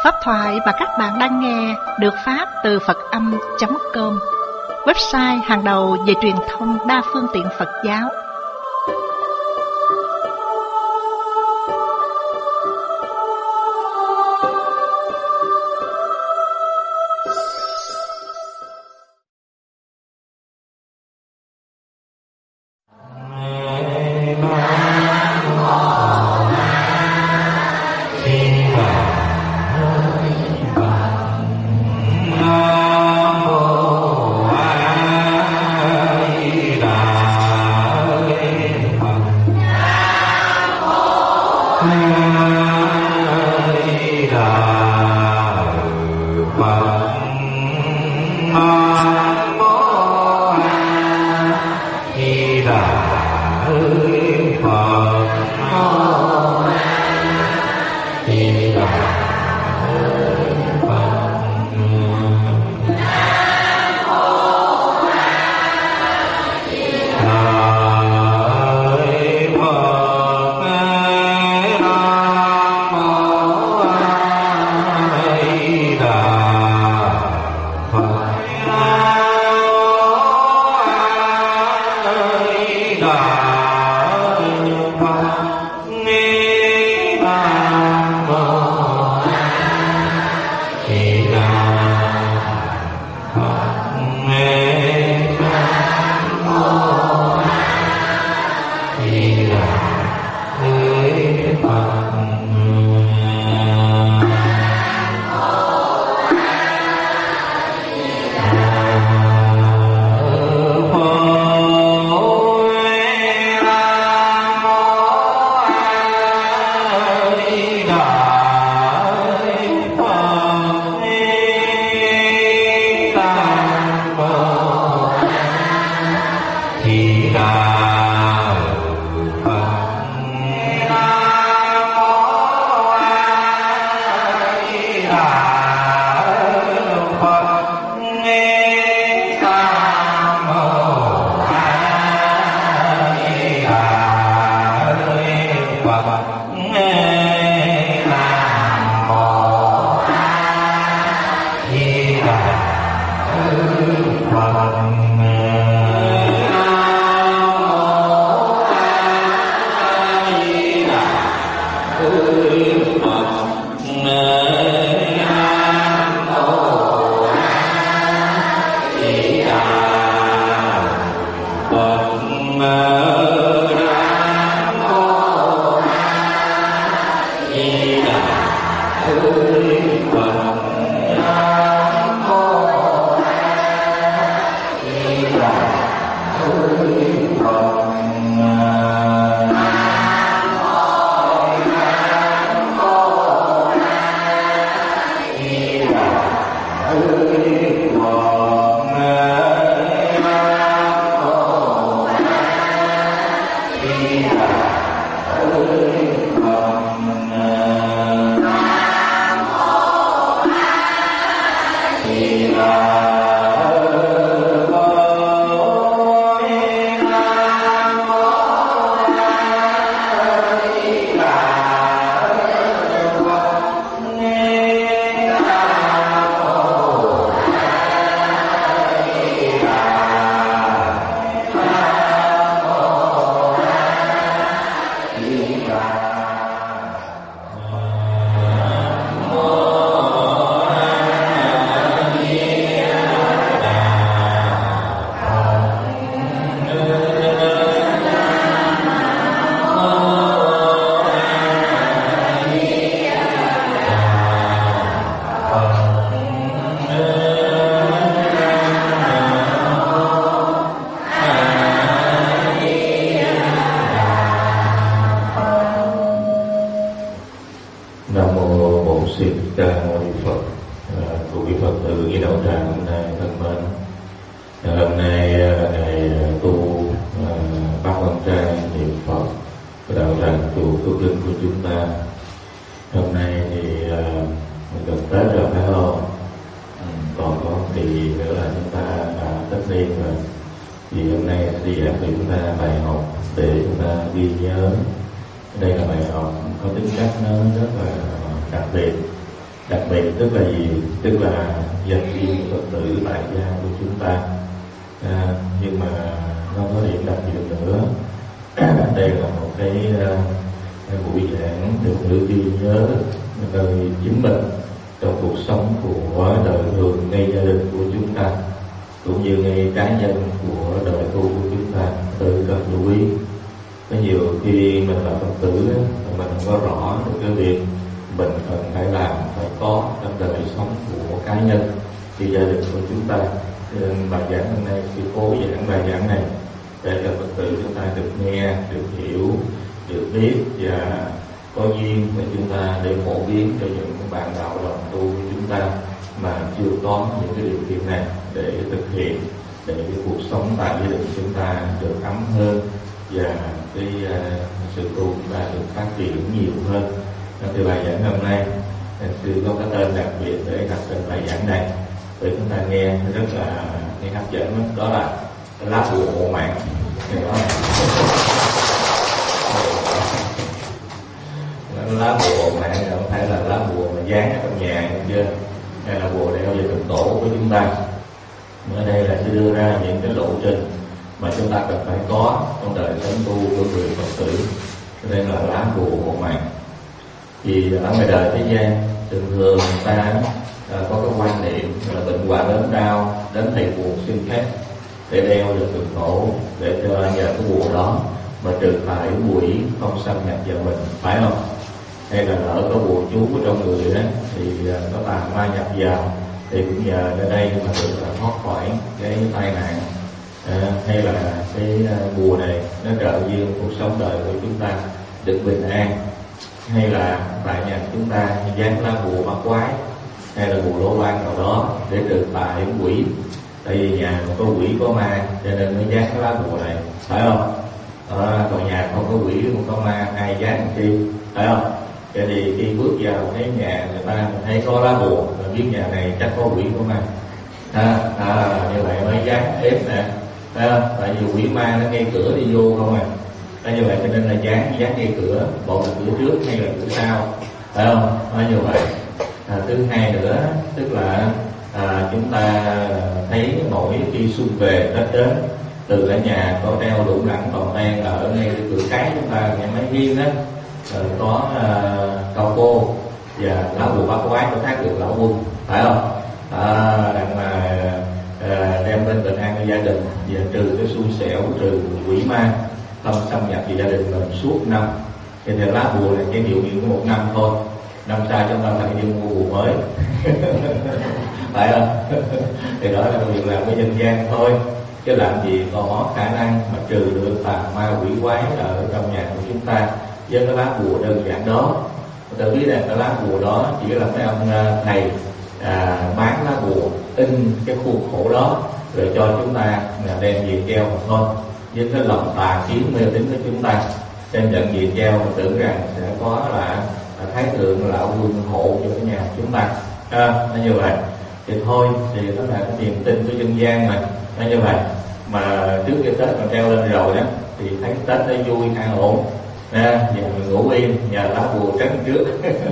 Pháp thoại mà các bạn đang nghe được phát từ Phật-âm.com, website hàng đầu về truyền thông đa phương tiện Phật giáo. Thì hôm nay đi giảng cho chúng ta bài học để chúng ta ghi nhớ. Đây là bài học có tính cách nó rất là đặc biệt, Đặc biệt tức là gì? Tức là dành riêng Phật tử tại gia của chúng ta. Nhưng mà nó có điểm đặc biệt nữa. Đây là một cái buổi giảng được nữ tiên nhớ đời chính mình trong cuộc sống của đời thường ngay gia đình của chúng ta, cũng như ngay cá nhân của đời tu của chúng ta. Tự cần lưu ý, có nhiều khi mình là Phật tử mình không có rõ được cái việc mình cần phải làm, phải có trong đời sống của cá nhân thì gia đình của chúng ta. Nên bài giảng hôm nay sư cố giảng bài giảng này để cho Phật tử chúng ta được nghe, được hiểu, được biết và có duyên để chúng ta để phổ biến cho những bạn đạo đồng tu của chúng ta mà chưa có những cái điều kiện này để thực hiện, để cái cuộc sống tại gia đình chúng ta được ấm hơn và cái sự tu chúng ta được phát triển nhiều hơn. Thì bài giảng hôm nay sư có cái tên đặc biệt để đặt tên bài giảng này để chúng ta nghe rất là nghe hấp dẫn, đó là lá bùa hộ mạng. Lá bùa hộ mạng không phải là lá bùa mà dán ở trong nhà chưa, hay là bùa đeo về trong tổ của chúng ta. Ở đây là sẽ đưa ra những cái lộ trình mà chúng ta cần phải có trong đời sống tu của người Phật tử. Cho nên là lá bùa hộ mạng. Vì ở ngoài đời thế gian thường thường người ta có cái quan niệm là bệnh hoạn đến đau đến thầy buồn xin phép để đeo được từng tổ, để cho nhờ cái bùa đó mà trừ hại quỷ không xâm nhập vào mình, phải không? Hay là lỡ có bùa chú ở trong người đó thì có tà ma nhập vào thì cũng nhờ ở đây mà được thoát khỏi cái tai nạn. Hay là cái bùa này nó trợ duyên cuộc sống đời của chúng ta được bình an. Hay là tại nhà chúng ta dán lá bùa bắt quái hay là bùa lỗ ban nào đó để trừ hại quỷ. Tại vì nhà có quỷ có ma cho nên mới dán cái lá bùa này, phải không? Còn nhà không có quỷ không có ma ai dán làm chi, phải không? Vậy thì khi bước vào cái nhà người ta thấy có lá bùa là biết nhà này chắc có quỷ có ma. Như vậy mới dán ép nè, phải không? Tại vì quỷ ma nó ngay cửa đi vô không à. Như vậy cho nên là dán ngay cửa, bộ là cửa trước hay là cửa sau, phải không? Như vậy. Thứ hai nữa tức là chúng ta thấy mỗi khi xuân về Tết đến, từ ở nhà có treo đủ đặn còn tan ở ngay cửa cái chúng ta nhà máy hiên đó, có cao cô và lá bùa bắt quái có thác được lão quân, phải không? Đặng mà đem lên bình an cho gia đình và trừ cái xui xẻo, trừ quỷ ma không xâm nhập vào gia đình mình suốt năm. Thì lá bùa này cái điều kiện của một năm thôi, năm sau chúng ta phải đi mua bùa mới. Phải không? Thì đó là việc làm của dân gian thôi, chứ làm gì có khả năng mà trừ được tà ma quỷ quái ở trong nhà của chúng ta với cái lá bùa đơn giản đó. Tôi biết là cái lá bùa đó chỉ là mấy ông thầy bán lá bùa, in cái khuôn khổ đó rồi cho chúng ta đem về treo mà thôi, với cái lòng tà kiến mê tín của chúng ta trên trận về treo mà tưởng rằng sẽ có là thái thượng lão quân hộ cho cái nhà của chúng ta. Nó như vậy thì thôi, thì đó là cái niềm tin của dân gian mà. Nó như vậy mà trước cái Tết mà treo lên rồi đó thì thấy Tết nó vui an ổn, và mình ngủ yên nhờ lá bùa trấn trước.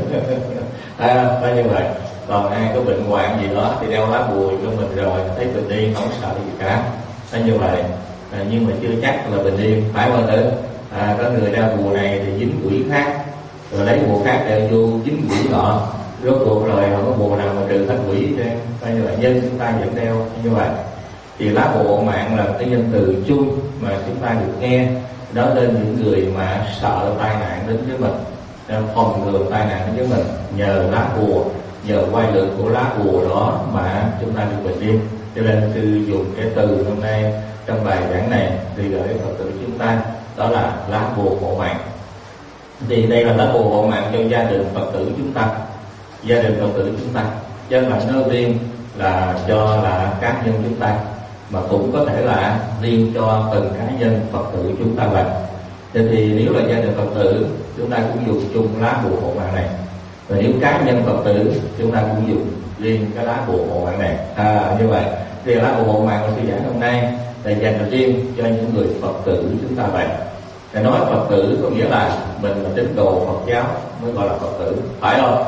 Nó như vậy. Còn ai có bệnh hoạn gì đó thì đeo lá bùa cho mình rồi thấy bình yên, không sợ gì cả. Nó như vậy. Nhưng mà chưa chắc là bình yên, phải không tử? Có người đeo bùa này thì dính quỷ khác, rồi lấy bùa khác đeo vô dính quỷ nọ, rốt cuộc rồi không có bùa nào mà trừ hết quỷ chứ. Như vậy nhân chúng ta vẫn đeo như vậy. Thì lá bùa hộ mạng là cái danh từ chung mà chúng ta được nghe đó lên những người mà sợ tai nạn đến với mình, phòng ngừa tai nạn đến với mình. Nhờ lá bùa, nhờ quay lực của lá bùa đó mà chúng ta được bình yên. Cho nên sư dùng cái từ hôm nay trong bài giảng này đi gửi Phật tử chúng ta, đó là lá bùa hộ mạng. Thì đây là lá bùa hộ mạng cho gia đình Phật tử chúng ta, gia đình Phật tử chúng ta, chứ là nơi riêng là cho là cá nhân chúng ta, mà cũng có thể là riêng cho từng cá nhân Phật tử chúng ta làm. Thì nếu là gia đình Phật tử chúng ta cũng dùng chung lá bùa hộ mạng này, và nếu cá nhân Phật tử chúng ta cũng dùng riêng cái lá bùa hộ mạng này. Như vậy thì lá bùa hộ mạng của sư giảng hôm nay là dành riêng cho những người Phật tử chúng ta vậy. Để nói Phật tử có nghĩa là mình là tín đồ Phật giáo mới gọi là Phật tử, phải không?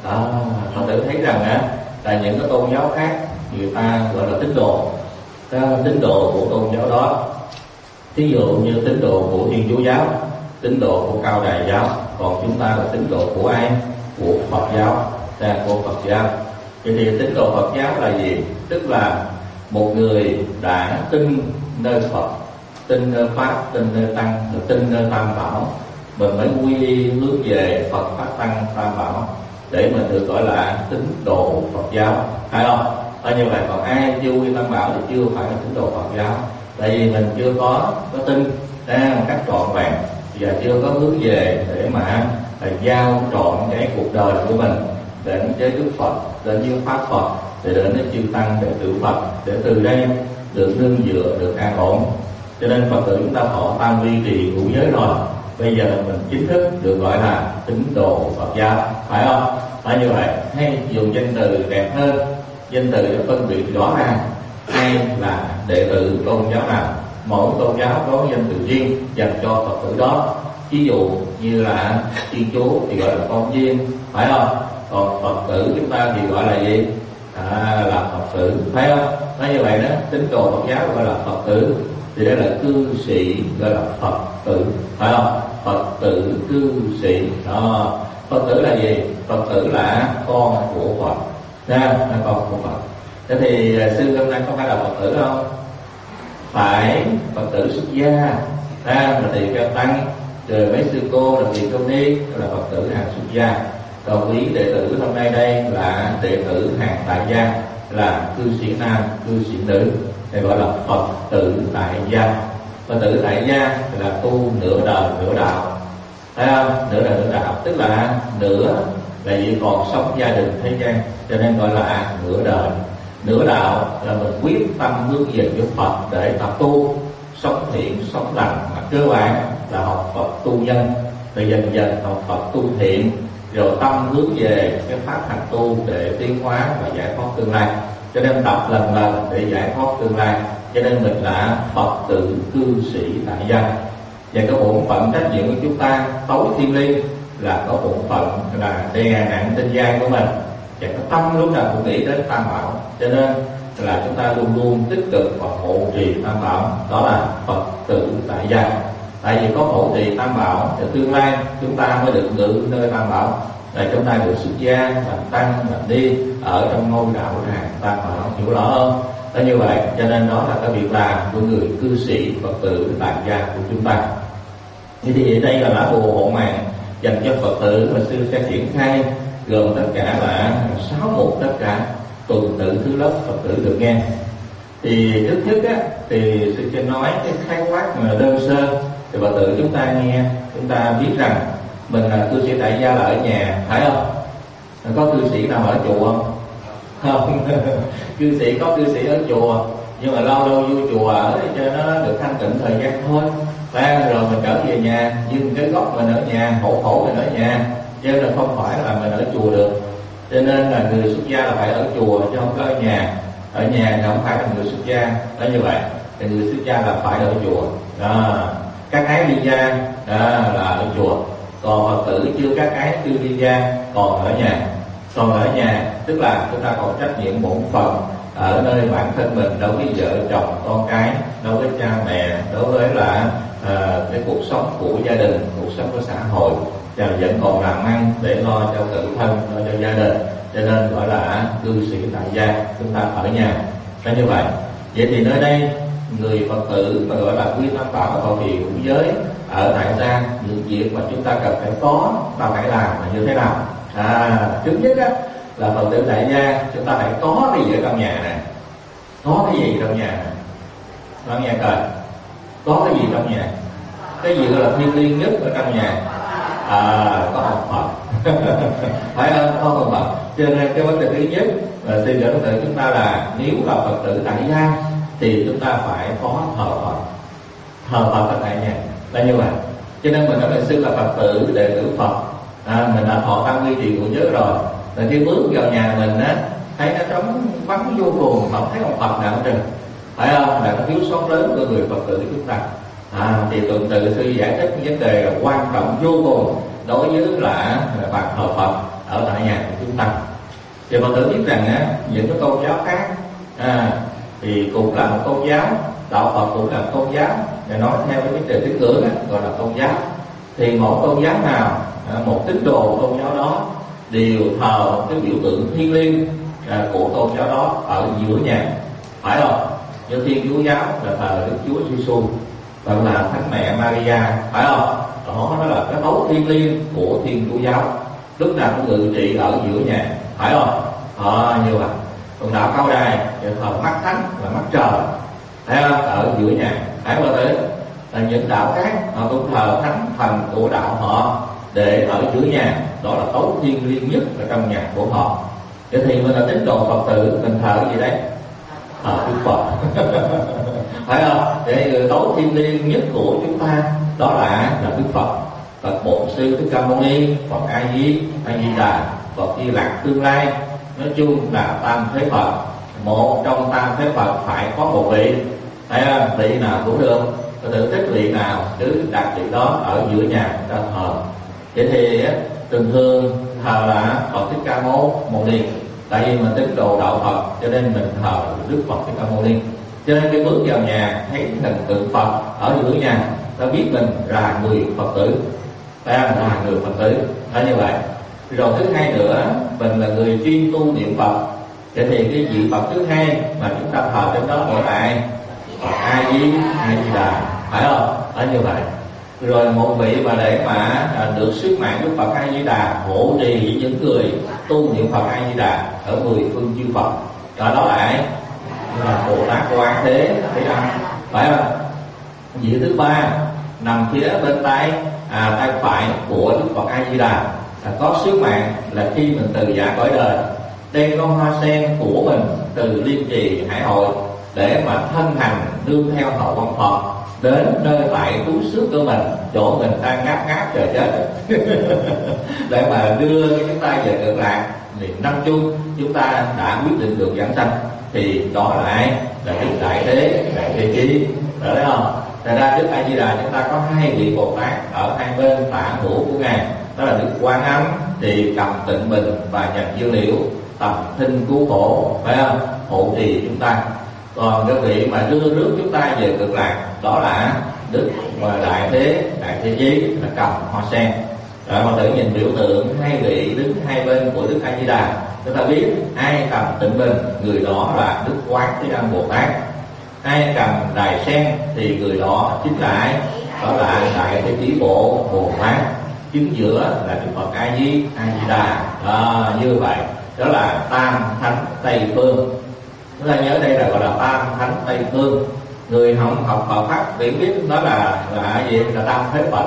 Phật tử thấy rằng là những cái tôn giáo khác người ta gọi là tín đồ, tín đồ của tôn giáo đó. Ví dụ như tín đồ của Thiên Chúa giáo, tín đồ của Cao Đài giáo, còn chúng ta là tín đồ của ai? Của Phật giáo, của Phật giáo. Vậy thì tín đồ Phật giáo là gì? Tức là một người đã tin nơi Phật, tin nơi Pháp, tin nơi Tăng, tin nơi Tam Bảo, mình mới quy y hướng về Phật, Pháp, Tăng, Tam Bảo để mình được gọi là tín đồ Phật giáo, phải không? Như vậy còn ai chưa quy Tam Bảo thì chưa phải là tín đồ Phật giáo, tại vì mình chưa có tin một cách trọn vẹn và chưa có hướng về để mà giao trọn cái cuộc đời của mình đến với Đức Phật, đến với Pháp Phật, để đến với chư Tăng, đệ tử Phật, để từ đây được nương dựa, được an ổn. Cho nên Phật tử chúng ta thọ tam vi trì ngũ giới rồi, bây giờ mình chính thức được gọi là tín đồ Phật giáo, phải không? Phải như vậy, hay dùng danh từ đẹp hơn, danh từ để phân biệt rõ ràng ai là đệ tử tôn giáo nào. Mỗi tôn giáo có danh từ riêng dành cho Phật tử đó. Ví dụ như là Thiên Chúa thì gọi là con viên, phải không? Còn Phật tử chúng ta thì gọi là gì? Là Phật tử, phải không? Nói như vậy đó, tín đồ Phật giáo gọi là Phật tử, thì đây là cư sĩ gọi là Phật tử, phải không? Phật tử cư sĩ đó. Phật tử là gì? Phật tử là con của Phật, là con của Phật. Thế thì sư hôm nay có phải là Phật tử không? Phải, Phật tử xuất gia, là tỳ kheo tăng, rồi mấy sư cô là tỳ kheo ni, là Phật tử hàng xuất gia. Còn quý đệ tử hôm nay đây là đệ tử hàng tại gia, là cư sĩ nam, cư sĩ nữ, thì gọi là Phật tử tại gia. Phật tử tại gia là tu nửa đời nửa đạo, thấy không? Nửa đời nửa đạo tức là nửa là vì còn sống gia đình thế gian, cho nên gọi là nửa đời. Nửa đạo là mình quyết tâm hướng về với Phật để tập tu, sống thiện, sống lành. Mà cơ bản là học Phật tu nhân, rồi dần dần học Phật tu thiện, rồi tâm hướng về cái pháp hành tu để tiến hóa và giải thoát tương lai. Cho nên tập lần lần để giải thoát tương lai. Cho nên mình là Phật tử cư sĩ tại gia. Và cái bổn phận trách nhiệm của chúng ta tối thiêng liêng là có bổn phận là đè nặng trên vai của mình, và cái tâm lúc nào cũng nghĩ đến Tam Bảo. Cho nên là chúng ta luôn luôn tích cực và hộ trì Tam Bảo, đó là Phật tử tại gia. Tại vì có hộ trì Tam Bảo thì tương lai chúng ta mới được ngự nơi Tam Bảo, là chúng ta được xuất gia, làm tăng, làm ni ở trong ngôi đạo tràng Tam Bảo, hiểu rõ không? Đó như vậy, cho nên đó là cái việc làm của người cư sĩ Phật tử tại gia của chúng ta. Như thì đây là lá bùa hộ mạng dành cho Phật tử mà sư sẽ triển khai, gồm tất cả là 6 mục tất cả, tuần tự thứ lớp Phật tử được nghe. Thì trước nhất thì sư sẽ nói cái khái quát mà đơn sơ thì Phật tử chúng ta nghe, chúng ta biết rằng mình là cư sĩ tại gia là ở nhà, phải không? Có cư sĩ nào ở chùa không? Không. Cư sĩ có cư sĩ ở chùa, nhưng mà lâu lâu vô chùa ở để cho nó được thanh tịnh thời gian thôi. Rồi mình trở về nhà, nhưng cái gốc mình ở nhà, hộ khẩu mình ở nhà, chứ là không phải là mình ở chùa được. Cho nên là người xuất gia là phải ở chùa chứ không có ở nhà. Ở nhà thì không phải là người xuất gia, đó như vậy. Thì người xuất gia là phải ở chùa. Đó. Các ái ly gia là ở chùa. Còn Phật tử chưa các ái chưa ly gia còn ở nhà. Còn ở nhà tức là chúng ta còn trách nhiệm bổn phận ở nơi bản thân mình, đối với vợ chồng con cái, đối với cha mẹ, đối với là cái cuộc sống của gia đình, cuộc sống của xã hội, và vẫn còn làm ăn để lo cho tự thân, lo cho gia đình. Cho nên gọi là cư sĩ tại gia, chúng ta ở nhà. Đó như vậy. Vậy thì nơi đây người Phật tử mà gọi là quy Tam Bảo thọ trì ngũ giới ở tại gia, những việc mà chúng ta cần phải có, ta phải làm là như thế nào? Trước nhất là Phật tử tại gia chúng ta phải có cái gì ở trong nhà này. Có cái gì trong nhà này? Trong nhà coi, có cái gì trong nhà? Cái gì gọi là thiêng liêng nhất ở trong nhà? Có ông Phật. Phải không? Có ông Phật. Cho nên cái vấn đề thứ nhất là xin lỗi Phật tử chúng ta là nếu là Phật tử tại gia thì chúng ta phải có thờ Phật. Thờ Phật ở tại nhà là như vậy. Cho nên mình nói là sư là Phật tử đệ tử Phật, mình đã thọ tam quy trì ngũ giới rồi, là khi bước vào nhà mình thấy nó trống vắng vô cùng, không thấy ông Phật nào hết trơn, phải không? Là cái thiếu sót lớn của người Phật tử của chúng ta. Thì tuần tự sư giải thích vấn đề là quan trọng vô cùng đối với là bạn thờ Phật ở tại nhà của chúng ta. Thì Phật tử biết rằng á, những cái tôn giáo khác thì cũng là một tôn giáo, đạo Phật cũng là một tôn giáo, để nói theo cái vấn đề tín ngưỡng gọi là tôn giáo. Thì một tôn giáo nào, một tín đồ tôn giáo đó đều thờ cái biểu tượng thiêng liêng của tôn giáo đó ở giữa nhà, phải không? Như Thiên Chúa giáo là thờ Đức Chúa Giêsu, và là Thánh Mẹ Maria, phải không? Đó là cái dấu thiêng liêng của Thiên Chúa giáo, lúc nào cũng ngự trị ở giữa nhà, phải không? Như vậy. Còn đạo Cao Đài thì thờ mắt thánh là mắt trời, thấy không? Ở giữa nhà, phải không? Là những đạo khác họ cũng thờ thánh thần của đạo họ để ở giữa nhà, đó là dấu thiêng liêng nhất ở trong nhà của họ. Vậy thì mình là tín đồ Phật tử, mình thờ cái gì đấy? Thờ Đức Phật. Phải không? Để dấu thiêng liêng nhất của chúng ta đó là Đức Phật, Phật Bổn Sư Thích Ca Mâu Ni, Phật A Di Đà, Phật Di Lặc Tương Lai. Nói chung là tam thế Phật, một trong tam thế Phật phải có một vị, thấy không? Vị nào cũng được, có tự thích vị nào cứ đặt vị đó ở giữa nhà ta thờ. Vậy thì thường thường thờ là Phật Thích Ca Mâu Ni, tại vì mình tín đồ đạo Phật cho nên mình thờ Đức Phật Thích Ca Mâu Ni. Cho nên cái bước vào nhà thấy hình tượng Phật ở giữa nhà, ta biết mình là người Phật tử, ta là người Phật tử, phải như vậy. Rồi thứ hai nữa, mình là người chuyên tu niệm Phật. Vậy thì cái vị Phật thứ hai mà chúng ta thờ trên đó ở lại Phật A Di Đà, phải không? Ở như vậy. Rồi một vị mà để mà được sức mạnh của Phật A Di Đà hộ trì với những người tu niệm Phật A Di Đà ở 10 phương chư Phật, đó lại là Bồ Tát Quan Thế Thế Âm, phải không? Vị thứ ba nằm phía bên tay phải của Đức Phật A Di Đà, có sứ mạng là khi mình từ giả cõi đời đem con hoa sen của mình từ Liên Trì Hải Hội để mà thân hành nương theo hậu quan Phật đến nơi tại tú xước của mình, chỗ mình đang ngáp chờ chết để mà đưa cái chúng ta về cực lạc. Thì năm chung chúng ta đã quyết định được giảng sanh, thì đó lại là Đức Đại Thế Chí, phải không? Thật ra Đức A Di Đà chúng ta có hai vị Bồ Tát ở hai bên tạng hữu của ngài, đó là Đức Quan Âm thì cầm tịnh bình và nhập dư liễu, tập thinh cứu khổ, phải không? Hộ trì chúng ta. Còn cái vị mà đưa rước chúng ta về cực lạc đó là Đức Đại Thế Chí, là cầm hoa sen. Rồi mà tự nhìn biểu tượng hai vị đứng hai bên của Đức A Di Đà, chúng ta biết ai cầm tịnh bình, người đó là Đức Quán Thế Âm Bồ Tát. Ai cầm đài sen thì người đó chính là Đại Thế Chí Bồ Tát. Chính giữa là Đức Phật A Di Đà. Như vậy đó là tam thánh Tây Phương. Chúng ta nhớ đây là gọi là tam thánh Tây Phương. Người học Phật pháp biết đó là gì? Là tam thế Phật.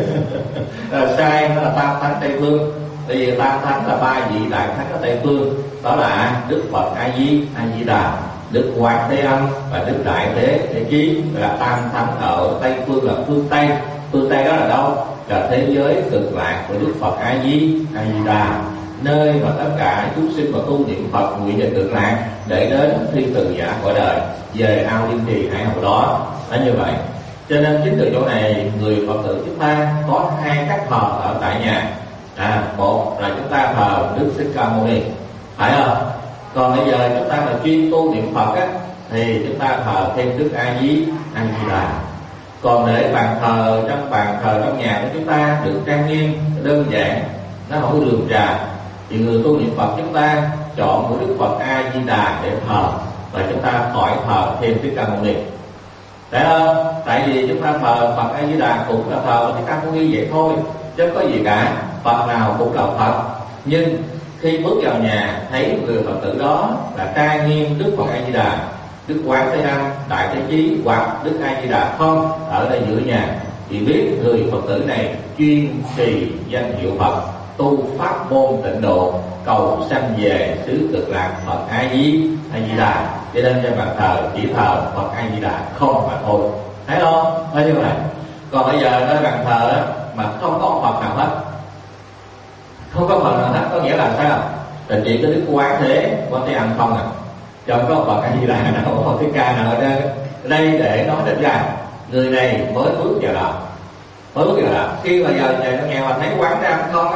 Sai, nó là tam thánh Tây Phương. Tại vì tam thánh là ba vị đại thánh ở Tây Phương, đó là Đức Phật A Di Đà, Đức Quan Thế Âm và Đức Đại Thế Chí, là tam thánh ở Tây Phương, là phương Tây. Phương Tây đó là đâu? Là thế giới cực lạc của Đức Phật A Di Đà, nơi mà tất cả chúng sinh mà tu niệm Phật nguyện về cực lạc để đến thiên từ giả cõi đời, về ao Liên Trì Hải Hội đó. Đó như vậy. Cho nên chính từ chỗ này người Phật tử chúng ta có hai cách thờ ở tại nhà. Một là chúng ta thờ Đức Thích Ca Mâu Ni, phải không? Còn bây giờ chúng ta mà chuyên tu niệm Phật á, thì chúng ta thờ thêm Đức A Di Đà. Còn để bàn thờ trong nhà của chúng ta được trang nghiêm đơn giản, nó không có đường trà, thì người tu niệm Phật chúng ta chọn của Đức Phật A Di Đà để thờ, và chúng ta khỏi thờ thêm Thích Ca Mâu Ni. Tại không? Tại vì chúng ta thờ Phật A Di Đà cũng là thờ Thích Ca Mâu Ni vậy thôi, chứ có gì cả. Phật nào cũng là Phật, nhưng khi bước vào nhà thấy người Phật tử đó là trang nghiêm Đức Phật A Di Đà, Đức Quán Thế Âm, Đại Thế Chí hoặc Đức A Di Đà không ở đây giữa nhà, thì biết người Phật tử này chuyên trì danh hiệu Phật, tu pháp môn tịnh độ, cầu sanh về xứ cực lạc Phật A Di Đà. Cho nên trên bàn thờ chỉ thờ Phật A Di Đà không mà thôi, thấy không? Thấy như vậy. Còn bây giờ nơi bàn thờ mà không có Phật nào hết, không có Phật nào hết, có nghĩa là sao? Là chỉ có Đức Quán Thế Âm không à, chẳng có Phật A Di Đà nào, có Phật Thích Ca nào ở đây để nói đến ra người này mới bước vào đạo, khi mà vào nhà trong nhà mà thấy Quán Thế Âm không á,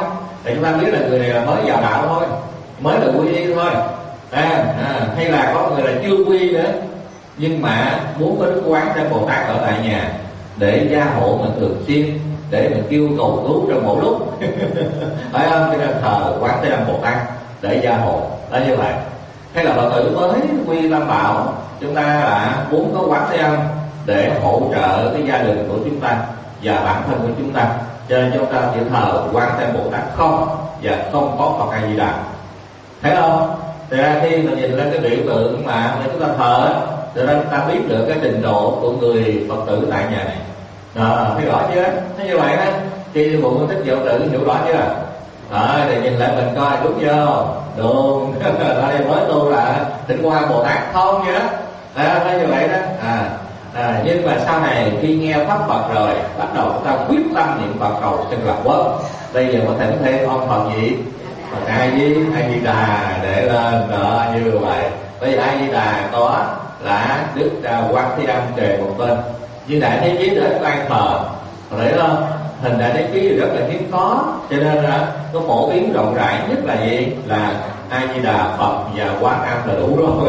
để chúng ta biết là người này là mới vào đạo thôi, mới được quy y thôi, hay là có người là chưa quy nữa nhưng mà muốn có Đức Quán Thế Bồ Tát ở tại nhà để gia hộ mình thường xuyên, để mình kêu cầu cứu trong mỗi lúc phải không? Cho nên thờ Quán Thế Âm Bồ Tát để gia hộ đó như vậy. Hay là Phật tử mới quy Tam Bảo, chúng ta là muốn có Quán Thế Âm để hỗ trợ cái gia đình của chúng ta và bản thân của chúng ta, cho nên chúng ta chỉ thờ Quán Thế Âm Bồ Tát không và không có Phật A Di Đà, thấy không? Thì ra khi mình nhìn lên cái biểu tượng mà để chúng ta thờ, thì ra chúng ta biết được cái trình độ của người Phật tử tại nhà này. Thấy rõ chưa? Thế như vậy đó, khi bộ phân tích diệu tự hiểu rõ chưa? Thì nhìn lại mình coi đúng chưa? Đúng. Ở đây mới tu là Tịnh Quang Bồ Tát không vậy đó. Thấy như vậy đó. Nhưng mà sau này khi nghe pháp Phật rồi, bắt đầu chúng ta quyết tâm niệm Phật cầu sinh lạc quốc. Bây giờ mình thỉnh thêm ông Phật gì? Phật A Di Đà để lên đó như vậy. Bây giờ A Di Đà có là Đức Quán Thế Âm kề một bên, như Đại Thế Chí để quan thờ, thấy không? Hình Đại Thế Chí rất là hiếm có, cho nên là nó phổ biến rộng rãi nhất là gì? Là A Di Đà Phật và Quán Âm là đủ rồi.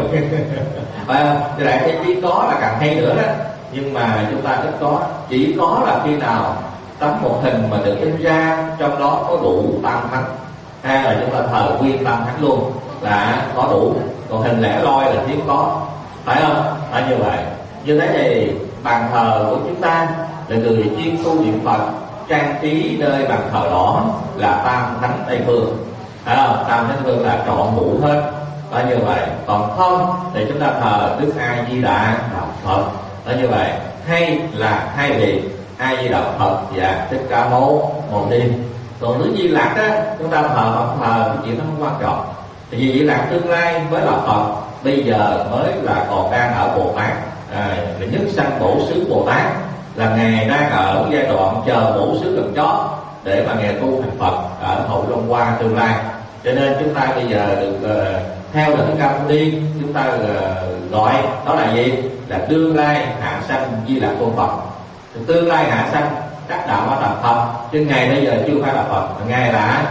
Cái Đại Thế Chí có là càng hay nữa đó, nhưng mà chúng ta ít có, chỉ có là khi nào tấm một hình mà được in ra trong đó có đủ tam thánh, hay là chúng ta thờ nguyên tam thánh luôn là có đủ, còn hình lẻ loi là hiếm có, phải không? Như vậy. Như thế thì bàn thờ của chúng ta là người chuyên tu niệm Phật, trang trí nơi bàn thờ đó là tam thánh Tây Phương, tam thánh Phương là trọn đủ hết, như vậy. Còn không thì chúng ta thờ Đức A Di Đà Phật, như vậy. Hay là hai vị A Di Đà Phật và Thích Ca Mâu Ni. Còn Đức Di Lặc á, chúng ta thờ cái chuyện nó không quan trọng, vì Di Lặc tương lai mới là Phật, bây giờ mới là còn đang ở Bồ Tát, là nhất sanh bổ xứ Bồ Tát, là ngài đang ở giai đoạn chờ bổ xứ lần chót để mà ngài tu thành Phật ở hậu Long Hoa tương lai. Cho nên chúng ta bây giờ được theo được cái Ca Mâu Ni, chúng ta gọi đó là gì? Là tương lai hạ sanh Di Lặc Tôn Phật. Tương lai hạ sanh đắc đạo hóa thành Phật, chứ ngài bây giờ chưa phải là Phật, ngài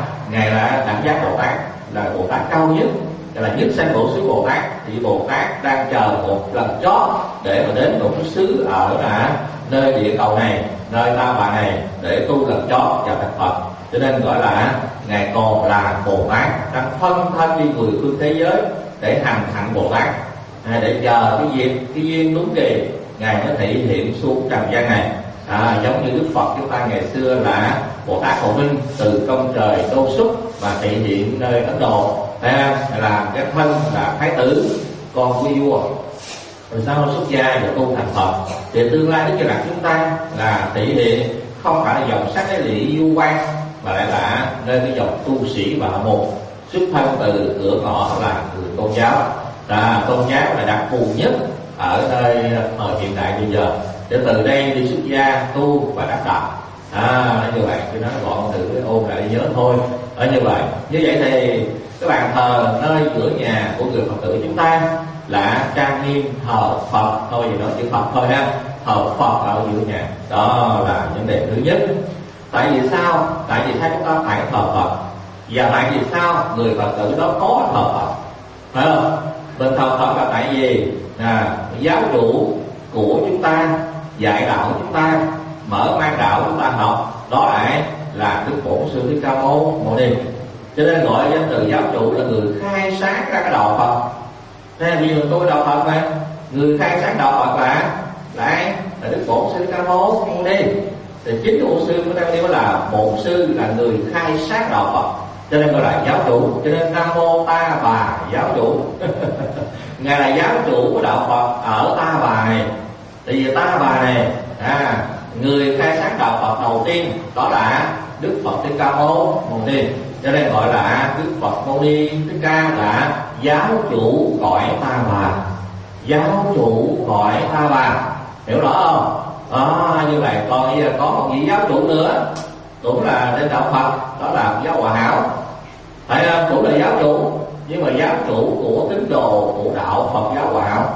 là đẳng giác Bồ Tát, là Bồ Tát cao nhất, là nhất sanh bổ xứ Bồ Tát. Thì Bồ Tát đang chờ một lần chót để mà đến một cái xứ ở nơi địa cầu này, nơi Ta Bà này để tu lần chót vào thành Phật. Cho nên gọi là ngài còn là Bồ Tát đang phân thân đi mười phương thế giới để hành hạnh Bồ Tát, để chờ cái duyên đúng kỳ ngài mới thể hiện xuống trần gian này. Giống như Đức Phật chúng ta ngày xưa là Bồ Tát Phổ Minh từ công trời Đô Xuất và thể hiện nơi Ấn Độ, làm cái thân là thái tử con của vua, rồi sau xuất gia và tu thành Phật. Thì tương lai Đức Di Lặc chúng ta là thể hiện không phải là dòng sắc cái lị du quan, mà lại là nơi cái dòng tu sĩ và môn xuất thân từ cửa ngõ là người tôn giáo. Tôn giáo là đặc thù nhất ở nơi hiện đại bây giờ, để từ đây đi xuất gia tu và đắc đạo. Như vậy tôi nói gọn thử ôn lại nhớ thôi. Như vậy thì cái bàn thờ nơi cửa nhà của người Phật tử chúng ta là trang nghiêm thờ Phật thôi, gì đó chữ Phật thôi ha, thờ Phật ở giữa nhà, đó là vấn đề thứ nhất. Tại vì sao chúng ta phải thờ Phật, và tại vì sao người Phật tử đó có thờ Phật, phải không? Mình thờ Phật là tại vì giáo chủ của chúng ta dạy đạo chúng ta, mở mang đạo chúng ta học, đó là Đức Bổn Sư Thích Ca Mâu Ni. Cho nên gọi danh từ giáo chủ là người khai sáng ra cái đạo Phật. Nên vì mình tôi đạo Phật mà, người khai sáng đạo Phật là ai? Là Đức Bổn Sư Thích Ca Mâu Ni. Thì chính Bổn Sư của ta nói là Bổn Sư là người khai sáng đạo Phật, cho nên gọi là giáo chủ. Cho nên Nam Mô Ta Bà giáo chủ ngài là giáo chủ của đạo Phật ở Ta Bà này. Tại vì Ta Bà này người khai sáng đạo Phật đầu tiên đó là Đức Phật Thích Ca Mâu Ni, cho nên gọi là Đức Phật Mâu Ni Thích Ca là giáo chủ cõi Ta Bà, giáo chủ cõi Ta Bà, hiểu rõ không? Như vậy. Còn bây giờ có một vị giáo chủ nữa cũng là trên đạo Phật, đó là giáo Hòa Hảo, phải không? Cũng là giáo chủ, nhưng mà giáo chủ của tín đồ của đạo Phật giáo Hòa Hảo.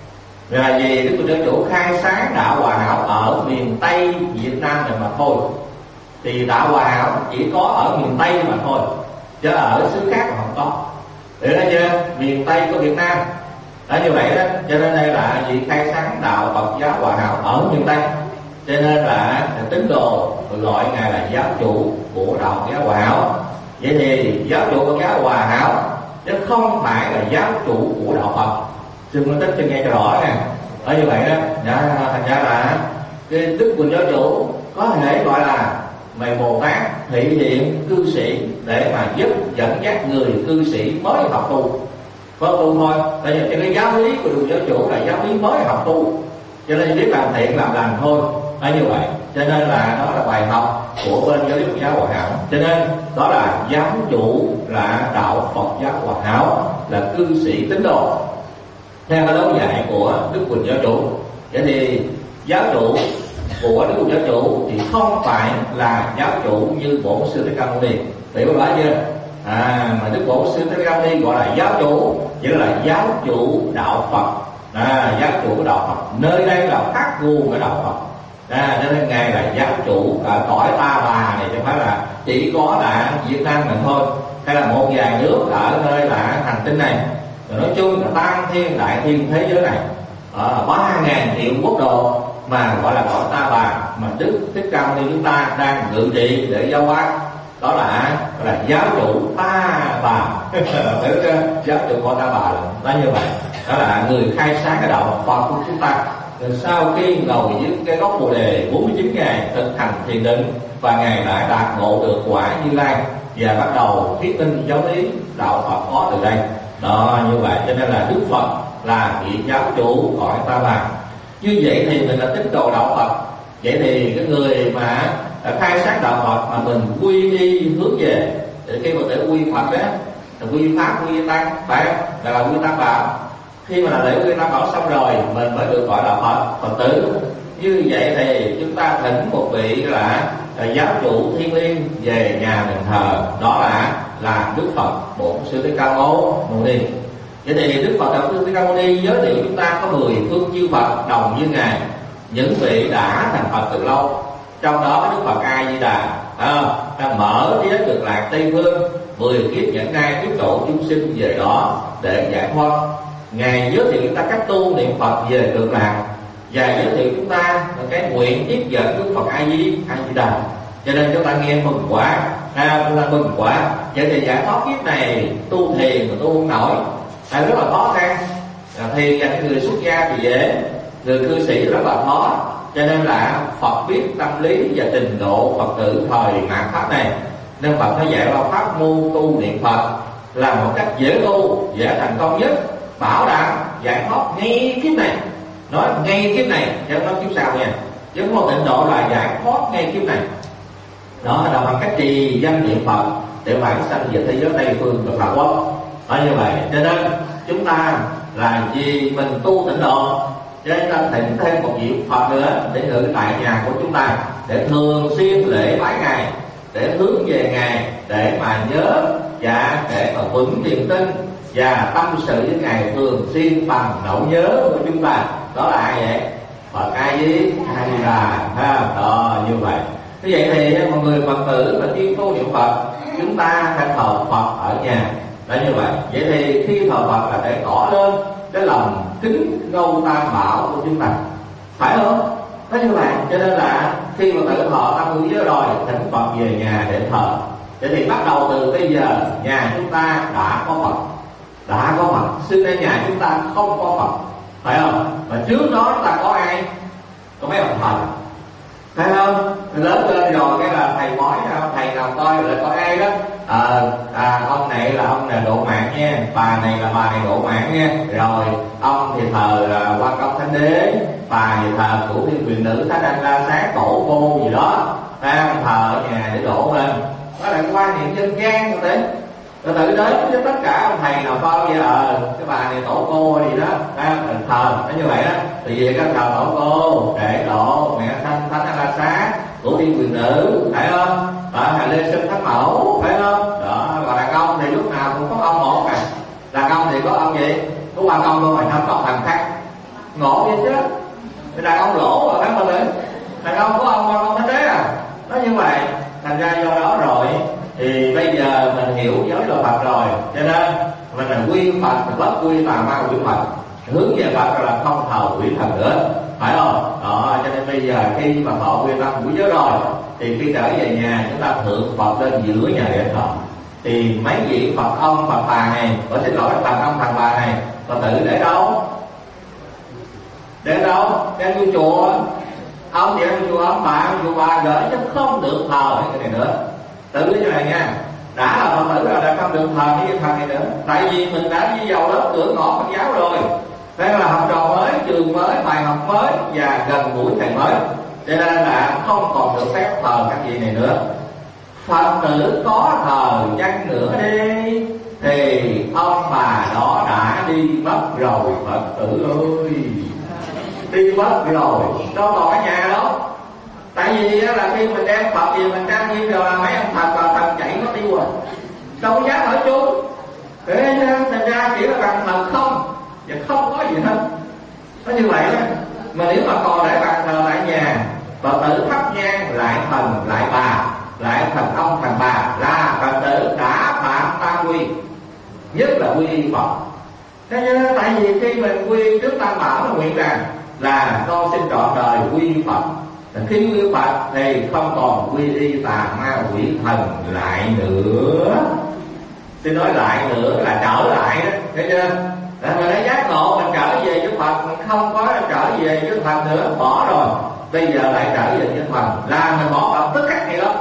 Là vì Đức Phật giáo chủ khai sáng đạo Hòa Hảo ở miền Tây Việt Nam này mà thôi. Thì đạo hòa hảo chỉ có ở miền Tây mà thôi, chứ ở xứ khác mà không có. Để thấy chưa? Miền Tây của Việt Nam đó, như vậy đó. Cho nên đây là vị khai sáng đạo Phật giáo hòa hảo ở miền Tây. Cho nên là tín đồ gọi ngài là giáo chủ của đạo giáo hòa hảo. Vậy thì giáo chủ của giáo hòa hảo chứ không phải là giáo chủ của đạo Phật. Xin phân tích cho nghe cho rõ nha. Ở như vậy đó, thành ra là cái Đức Quỳnh giáo chủ có thể gọi là mày Bồ Tát thị hiện cư sĩ để mà giúp dẫn dắt người cư sĩ mới học tu, có tu thôi. Tại vì cái giáo lý của Đức giáo chủ là giáo lý mới học tu, cho nên biết làm thiện làm lành thôi. Ở như vậy, cho nên là đó là bài học của bên giáo lý Phật giáo hòa hảo. Cho nên đó là giáo chủ là đạo Phật giáo hòa hảo, là cư sĩ tín đồ theo cái lối dạy của Đức Quỳnh giáo chủ. Vậy thì giáo chủ của Đức Quỳnh giáo chủ thì không phải là giáo chủ như Bổn Sư Thích Ca Mâu Ni, hiểu rõ chưa? Mà Đức Bổn Sư Thích Ca Mâu Ni gọi là giáo chủ, chỉ là giáo chủ đạo Phật, giáo chủ của đạo Phật. Nơi đây là phát nguồn của đạo Phật, cho nên ngài là giáo chủ cõi Ta Bà này, chứ không phải là chỉ có là Việt Nam mình thôi, hay là một vài nước ở nơi là hành tinh này. Rồi nói chung là tam thiên đại thiên thế giới này 3.000 triệu quốc độ mà gọi là cõi Ta Bà, mà Đức Thích Ca Mâu Ni chúng ta đang ngự trị để giáo hóa, đó là giáo chủ Ta Bà. Hiểu chưa? Giáo chủ của Ta Bà là như vậy. Đó là người khai sáng cái đạo Phật của chúng ta. Rồi sau khi ngồi dưới cái gốc Bồ Đề 49 ngày thực hành thiền định, và ngài đã đạt ngộ được quả Như Lai và bắt đầu thuyết minh giáo lý đạo Phật có từ đây. Đó, như vậy cho nên là Đức Phật là vị giáo chủ cõi Ta Bà. Như vậy thì mình là tín đồ đạo Phật. Vậy thì cái người mà khai sáng đạo Phật mà mình quy y hướng về, để khi mà để quy Phật đó, quy Pháp, quy Tăng, phải là quy Tam Bảo. Khi mà là lễ quy Tam Bảo xong rồi, mình mới được gọi là Phật tử. Như vậy thì chúng ta thỉnh một vị là giáo chủ thiên liêng về nhà mình thờ, đó là Đức Phật Bổn Sư Thích Ca Mâu Ni. Vậy thì Đức Phật Bổn Sư Thích Ca Mâu Ni giới thiệu chúng ta có 10 phương chư Phật đồng như ngài, những vị đã thành Phật từ lâu. Trong đó Đức Phật A Di Đà đang mở thế giới cực lạc Tây Phương 10 kiếp nhẫn nai tiếp độ chúng sinh về đó để giải thoát. Ngài giới thiệu chúng ta cách tu niệm Phật về cực lạc, và giới thiệu chúng ta cái nguyện tiếp dẫn Đức Phật A Di Đà. Cho nên chúng ta nghe mừng quả, chúng ta mừng quả. Vậy thì giải thoát kiếp này tu thiền mà tu không nổi, rất là khó khăn. Thiền dành người xuất gia thì dễ, người cư sĩ rất là khó. Cho nên là Phật biết tâm lý và trình độ Phật tử thời mạt Pháp này, nên Phật nó dạy là pháp môn tu niệm Phật là một cách dễ tu, dễ thành công nhất, bảo đảm giải thoát ngay kiếp này. Nói ngay kiếp này chứ không nói kiếp sau nha, chứ không có tịnh độ là giải thoát ngay kiếp này. Đó là bằng cách trì danh niệm Phật để vãng sanh về thế giới Tây Phương Cực Lạc Quốc. Đó như vậy, cho nên chúng ta là vì mình tu tịnh độ, cho nên ta thỉnh thêm một vị Phật nữa để ngự tại nhà của chúng ta, để thường xuyên lễ bái ngài, để hướng về ngài, để mà nhớ và để mà vững niềm tin và tâm sự với ngài thường xuyên bằng nỗi nhớ của chúng ta. Đó là ai vậy? Phật A Di Đà. Đó như vậy. Như vậy thì mọi người Phật tử mà chuyên tu niệm Phật, chúng ta phải thờ Phật ở nhà. Đó như vậy. Vậy thì khi thờ Phật là để tỏ lên cái lòng kính ngâu Tam Bảo của chúng ta, phải không? Đó như vậy. Cho nên là khi mà tự thọ tam ngữ giới rồi, thỉnh Phật về nhà để thờ. Vậy thì bắt đầu từ bây giờ nhà chúng ta đã có Phật, đã có Phật. Xưa nay nhà chúng ta không có Phật, phải không? Mà trước đó chúng ta có ai? Có mấy ông thần, phải không? Lớn lên rồi cái là thầy bói, thầy nào coi là có ai đó, ông này là ông này độ mạng nha, bà này là bà này độ mạng nha. Rồi ông thì thờ Quan Công Thánh Đế, bà thì thờ Cửu Thiên Quyền Nữ, Thái Đăng La Sát, Tổ Cô gì đó, thờ ở nhà để đổ lên. Đó là quan niệm dân gian rồi đấy. Rồi tự đến với tất cả ông thầy nào coi vậy, cái bà này Tổ Cô gì đó, thờ nó như vậy đó. Thì về các thờ Tổ Cô để độ mẹ Thánh La Sát, Cửu Thiên Quyền Nữ, phải không? Hà Lê Sinh Thánh Mẫu, phải không? Đó, và đàn ông thì lúc nào cũng có ông một à. Đàn ông thì có ông gì? Có Quan Công luôn mà không có ông thằng khác. Ngộ vậy chứ. Thì đàn ông lỗ rồi, phải không? Đàn ông có ông Quan Công Thánh Đế à. Nó như vậy. thành ra do đó rồi thì bây giờ mình hiểu giới luật Phật rồi, cho nên mình là quy Phật, mình bất quy tà ma quỷ Phật, hướng về Phật là không thờ quỷ thần nữa, phải không? Đó, cho nên bây giờ khi mà họ quy tâm của giới rồi thì khi trở về nhà chúng ta thượng Phật lên giữa nhà để thờ, thì mấy vị Phật ông Phật bà này, xin lỗi Phật ông Phật bà này, Phật tử để đâu? Để đâu? Đem vô chùa. Ông thì đem vô chùa, ông bà gửi chứ không được thờ cái này nữa. Tự biết như này nha, đã là Phật tử rồi là không được thờ cái thần này nữa. Tại vì mình đã đi vào lớp cửa ngõ Phật giáo rồi, đây là học trò mới, trường mới, bài học mới và gần gũi thầy mới, cho nên là không còn được phép thờ các vị này nữa. Phật tử có thờ chăng nữa đi thì ông bà đó đã đi mất rồi Phật tử ơi, đi mất rồi, đâu còn ở nhà đâu. Tại vì là khi mình đem Phật gì mình trang nghiêm rồi là mấy ông Phật và thần chạy nó tiêu rồi, đâu có dám ở chung. Thế thành ra chỉ là bàn thờ không và không có gì hết. Nó như vậy đó. Mà nếu mà còn để bàn thờ tại nhà, Phật tử thắp nhang lại thần lại bà, lại thần ông thần bà là Phật tử đã phạm tam quy, nhất là quy y Phật. Thế nên tại vì khi mình quy trước Tam Bảo là nguyện rằng là con xin trọn đời quy y Phật. Khi quy y Phật thì không còn quy y tà ma quỷ thần lại nữa. Xin nói lại nữa là trở lại đó, thấy chưa? Mình đã giác ngộ, mình trở về với Phật, mình không có trở về với Phật nữa, bỏ rồi. Bây giờ lại trở về với Phật là mình bỏ Phật tức khắc vậy đó.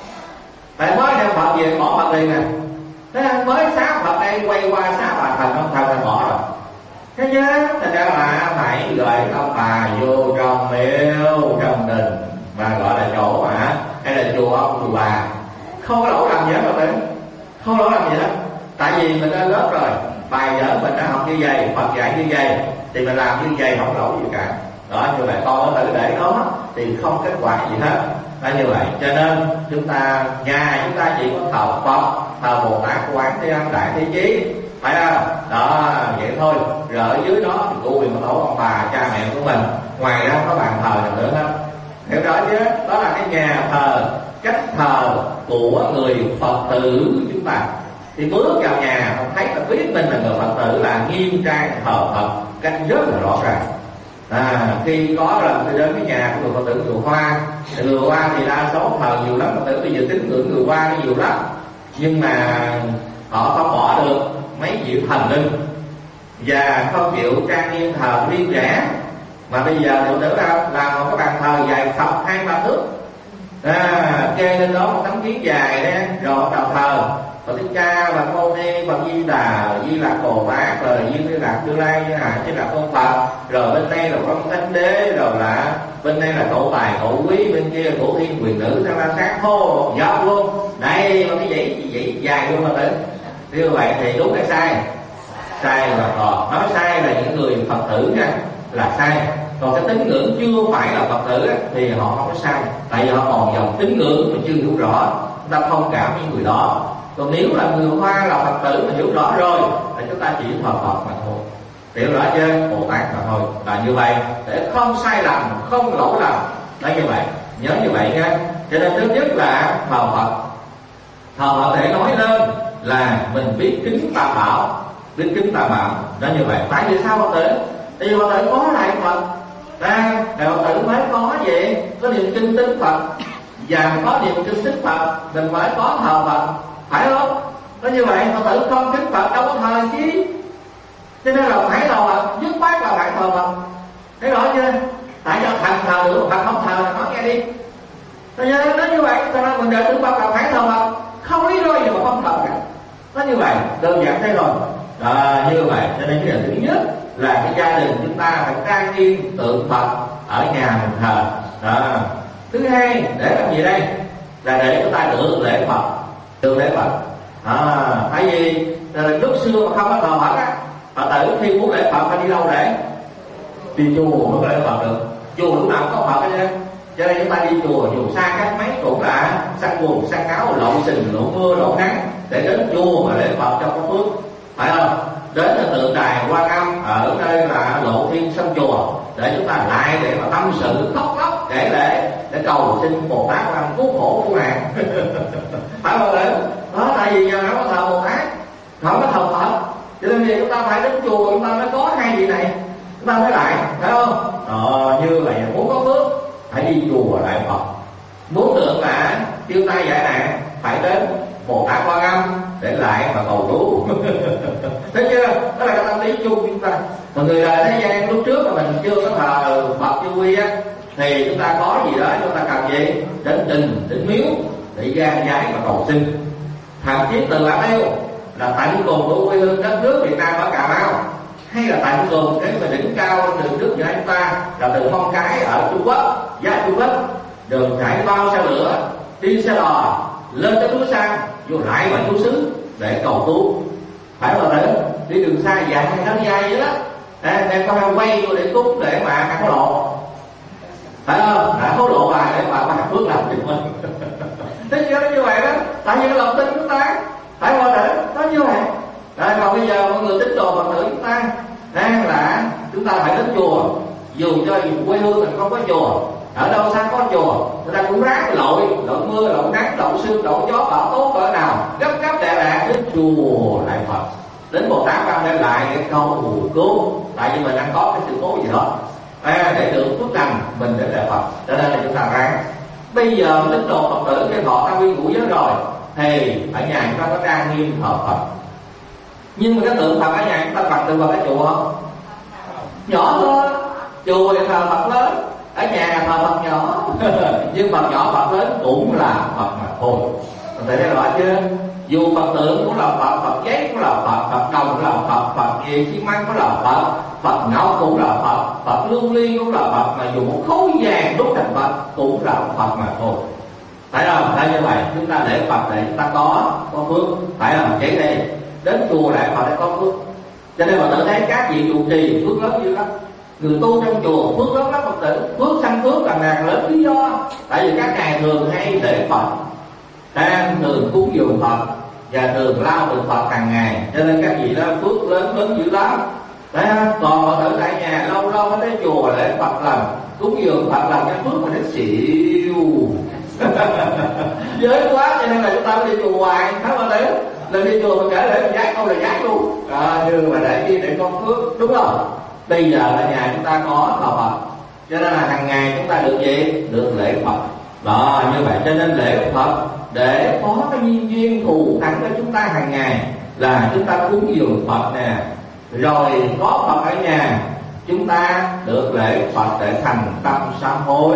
Tại mới đem Phật về bỏ Phật liền nè. Thế mới xá Phật đây quay qua xá bà thần, ông thần là bỏ rồi. Thế chứ, thành ra là phải gọi ông bà vô trong miếu, trong đình, và gọi là chỗ mà hay là chùa ông chùa bà, không có lỗi làm gì hết đâu đấy, không lỗi làm gì hết. Tại vì mình đã lớp rồi, bài vở mình đã học như vậy, Phật dạy như vậy thì mình làm như vậy không lỗi gì cả. Đó, như vậy con ở tự để đó thì không kết quả gì hết. Đó như vậy, cho nên chúng ta nhà chúng ta chỉ có thờ Phật, thờ Bồ Tát Quán Thế Âm Đại Thế Chí, phải không? Đó, vậy thôi. Rồi ở dưới đó thì cụ quyền tổ ông bà, cha mẹ của mình. Ngoài ra có bàn thờ nào nữa không? Hiểu rõ chứ? Đó là cái nhà thờ, cách thờ của người Phật tử chúng ta. Thì bước vào nhà không thấy là biết mình là người Phật tử là nghiêm trang thờ Phật cách rất là rõ ràng. Khi có lần tôi đến cái nhà của người Phật tử người Hoa, người Hoa thì đa số thờ nhiều lắm, Phật tử bây giờ tín ngưỡng người Hoa nó nhiều lắm, nhưng mà họ không bỏ được mấy vị thần linh và không chịu trang nghiêm thờ riêng rẽ. Mà bây giờ Phật tử làm một cái bàn thờ dài phật 2-3 thước, kê lên đó một tấm kiến dài đó, rồi bắt đầu thờ Phật Thích Ca, Phật Mâu Ni, Phật Di Đà, Di Lạc Bồ Tát, rồi Di Lạc Như Lai, Di Lạc Tôn Phật, rồi bên đây là Phong Thánh Đế, rồi là bên đây là Cậu Tài, Cậu Quý, bên kia là Cổ Thiên Quyền Nữ, Tham La Sát hô dọc luôn. Đây mà cái dãy dài luôn mà tử. Như vậy thì đúng hay sai? Sai là còn. Nói sai là những người Phật tử nha, là sai. Còn cái tín ngưỡng chưa phải là Phật tử thì họ không có sai. Tại vì họ còn dòng tín ngưỡng mà chưa hiểu rõ, chúng ta thông cảm với người đó. Còn nếu là người Hoa là Phật tử mà hiểu rõ rồi thì chúng ta chỉ thờ Phật mà thôi, hiểu rõ chưa? Bồ Tát mà thôi. Là như vậy để không sai lầm, không lỗi lầm. Đó như vậy, nhớ như vậy nha. Cho nên thứ nhất là thờ Phật. Thờ Phật để nói lên là mình biết kính Tam Bảo, biết kính Tam Bảo. Đó như vậy. Tại vì sao Phật tử? Tại vì Phật tử có lại Phật, Phật tử mới có gì? Có niềm tin tín Phật, và có niềm tin tín Phật mình mới có thờ Phật, phải không? Nó như vậy. Phật tử không kính Phật đâu có thờ chi. Cho nên là phải thờ Phật, dứt khoát là phải thờ Phật. Thấy rõ chưa? Tại sao thần thờ được, Phật không thờ là nói nghe đi. Nó như vậy, cho nên mình đệ tử Phật là phải thờ Phật, không lý do gì mà không thờ cả. Nó như vậy, đơn giản thế rồi. Như vậy, cho nên cái điều thứ nhất là cái gia đình chúng ta phải trang nghiêm tượng Phật ở nhà mình thờ. Thứ hai, để làm gì đây? Là để chúng ta được lễ Phật, được lễ Phật. Tại vì lúc xưa mà không có thờ Phật á, Phật tử khi muốn lễ Phật phải đi đâu để? Đi chùa mới có lễ Phật được. Chùa lúc nào cũng có Phật hết. Cho nên chúng ta đi chùa, dù xa cách mấy cũng là sang quần, sang áo, lộ sình, lộ mưa, lộ nắng để đến chùa mà lễ Phật cho có phước, phải không? Đến là tượng đài Quan Âm ở đây là Lộ Thiên sân chùa để chúng ta lại để mà tâm sự khóc lóc kể lễ để cầu xin Bồ Tát làm cứu khổ cứu nạn. Phải không đấy? Đó, tại vì nhà không có thờ Bồ Tát, không có thờ Phật, cho nên vì chúng ta phải đến chùa chúng ta mới có hai vị này, chúng ta mới lại, phải không? Như vậy muốn có phước phải đi chùa lại Phật, muốn được là tiêu tai giải nạn phải đến Bồ Tát Quan Âm để lại và cầu cứu. Thấy chưa? Đó là cái tâm lý chung chúng ta. Còn người đời thế gian lúc trước mà mình chưa có thờ Phật Chư Quy á, thì chúng ta có gì đó chúng ta cần gì? Đến đình, đến miếu để gian giái và cầu xin. Thậm chí từ Bạc Liêu là tận cùng của quê hương đất nước Việt Nam ở Cà Mau, hay là tận cùng cái mà đỉnh cao đường nước Việt Nam chúng ta là từ Mong Cái ở Trung Quốc, Giá Trung Quốc, đường chạy bao xe lửa, đi xe đò lên tới núi Sam, vô lại ngoài núi xứ để cầu cứu. Phải là thế, đi đường xa dài hay nó dài vậy đó, đem con heo quay vô để cúng để mà ăn hối lộ, phải không? Đã hối lộ bà để bà phước làm cho mình. Thế chưa? Nó như vậy đó, tại vì cái lòng tin chúng ta phải qua để nó như vậy. Còn bây giờ mọi người tín đồ Phật tử chúng ta đang là chúng ta phải đến chùa, dù cho quê hương mình không có chùa, ở đâu xa có chùa, người ta cũng ráng lội mưa, lội nắng, lội sương, lội gió, bão tố cỡ nào gấp đè đến chùa lại Phật, đến Bồ Tát Quan đem lại để cầu cứu, tại vì mình đang có cái sự cố gì đó để được phước lành mình đến lại Phật, cho nên là chúng ta ráng. Bây giờ tín đồ Phật tử cái họ ta quy ngũ giới rồi thì ở nhà chúng ta có trang nghiêm thờ Phật, nhưng mà cái tượng Phật ở nhà chúng ta đặt tượng Phật ở chùa không? Nhỏ thôi, chùa thì thờ Phật lớn, ở nhà thờ Phật nhỏ. Nhưng Phật nhỏ Phật lớn cũng là Phật mà thôi. Mình thấy rõ chưa? Dù Phật tượng cũng là Phật, Phật giấy cũng là Phật, Phật đồng cũng là Phật, Phật gì xi măng cũng là Phật, Phật ngọc cũng là Phật, Phật lưu ly cũng là Phật, mà dù một khối vàng đúc thành Phật cũng là Phật mà thôi. Phải không? Tại như vậy chúng ta để Phật để chúng ta có phước, phải không? Chỉ đi đến chùa lại Phật để có phước. Cho nên Phật tử thấy các vị trụ trì phước lớn dữ lắm. Người tu trong chùa phước lớn lắm Phật tử, phước sanh phước càng ngày lớn. Lý do tại vì các ngài thường hay lễ Phật, thường cúng dường Phật và thường lao tượng Phật hàng ngày, cho nên các vị đó phước lớn dữ lắm. Đấy không? Còn Phật tử tại nhà lâu lâu mới tới chùa lễ Phật làm cúng dường Phật làm cái phước mà nó xỉu. Giới quá, cho nên là chúng ta phải đi chùa hoài, thấy không đấy? Lần đi chùa mình kể để mình giác câu là giác luôn, như mà để đi để con phước, đúng không? Bây giờ là nhà chúng ta có thờ Phật, cho nên là hàng ngày chúng ta được gì? Được lễ Phật. Đó, như vậy cho nên lễ Phật để có cái duyên thù thắng cho chúng ta hàng ngày là chúng ta cúng dường Phật nè, rồi có Phật ở nhà chúng ta được lễ Phật để thành tâm sám hối,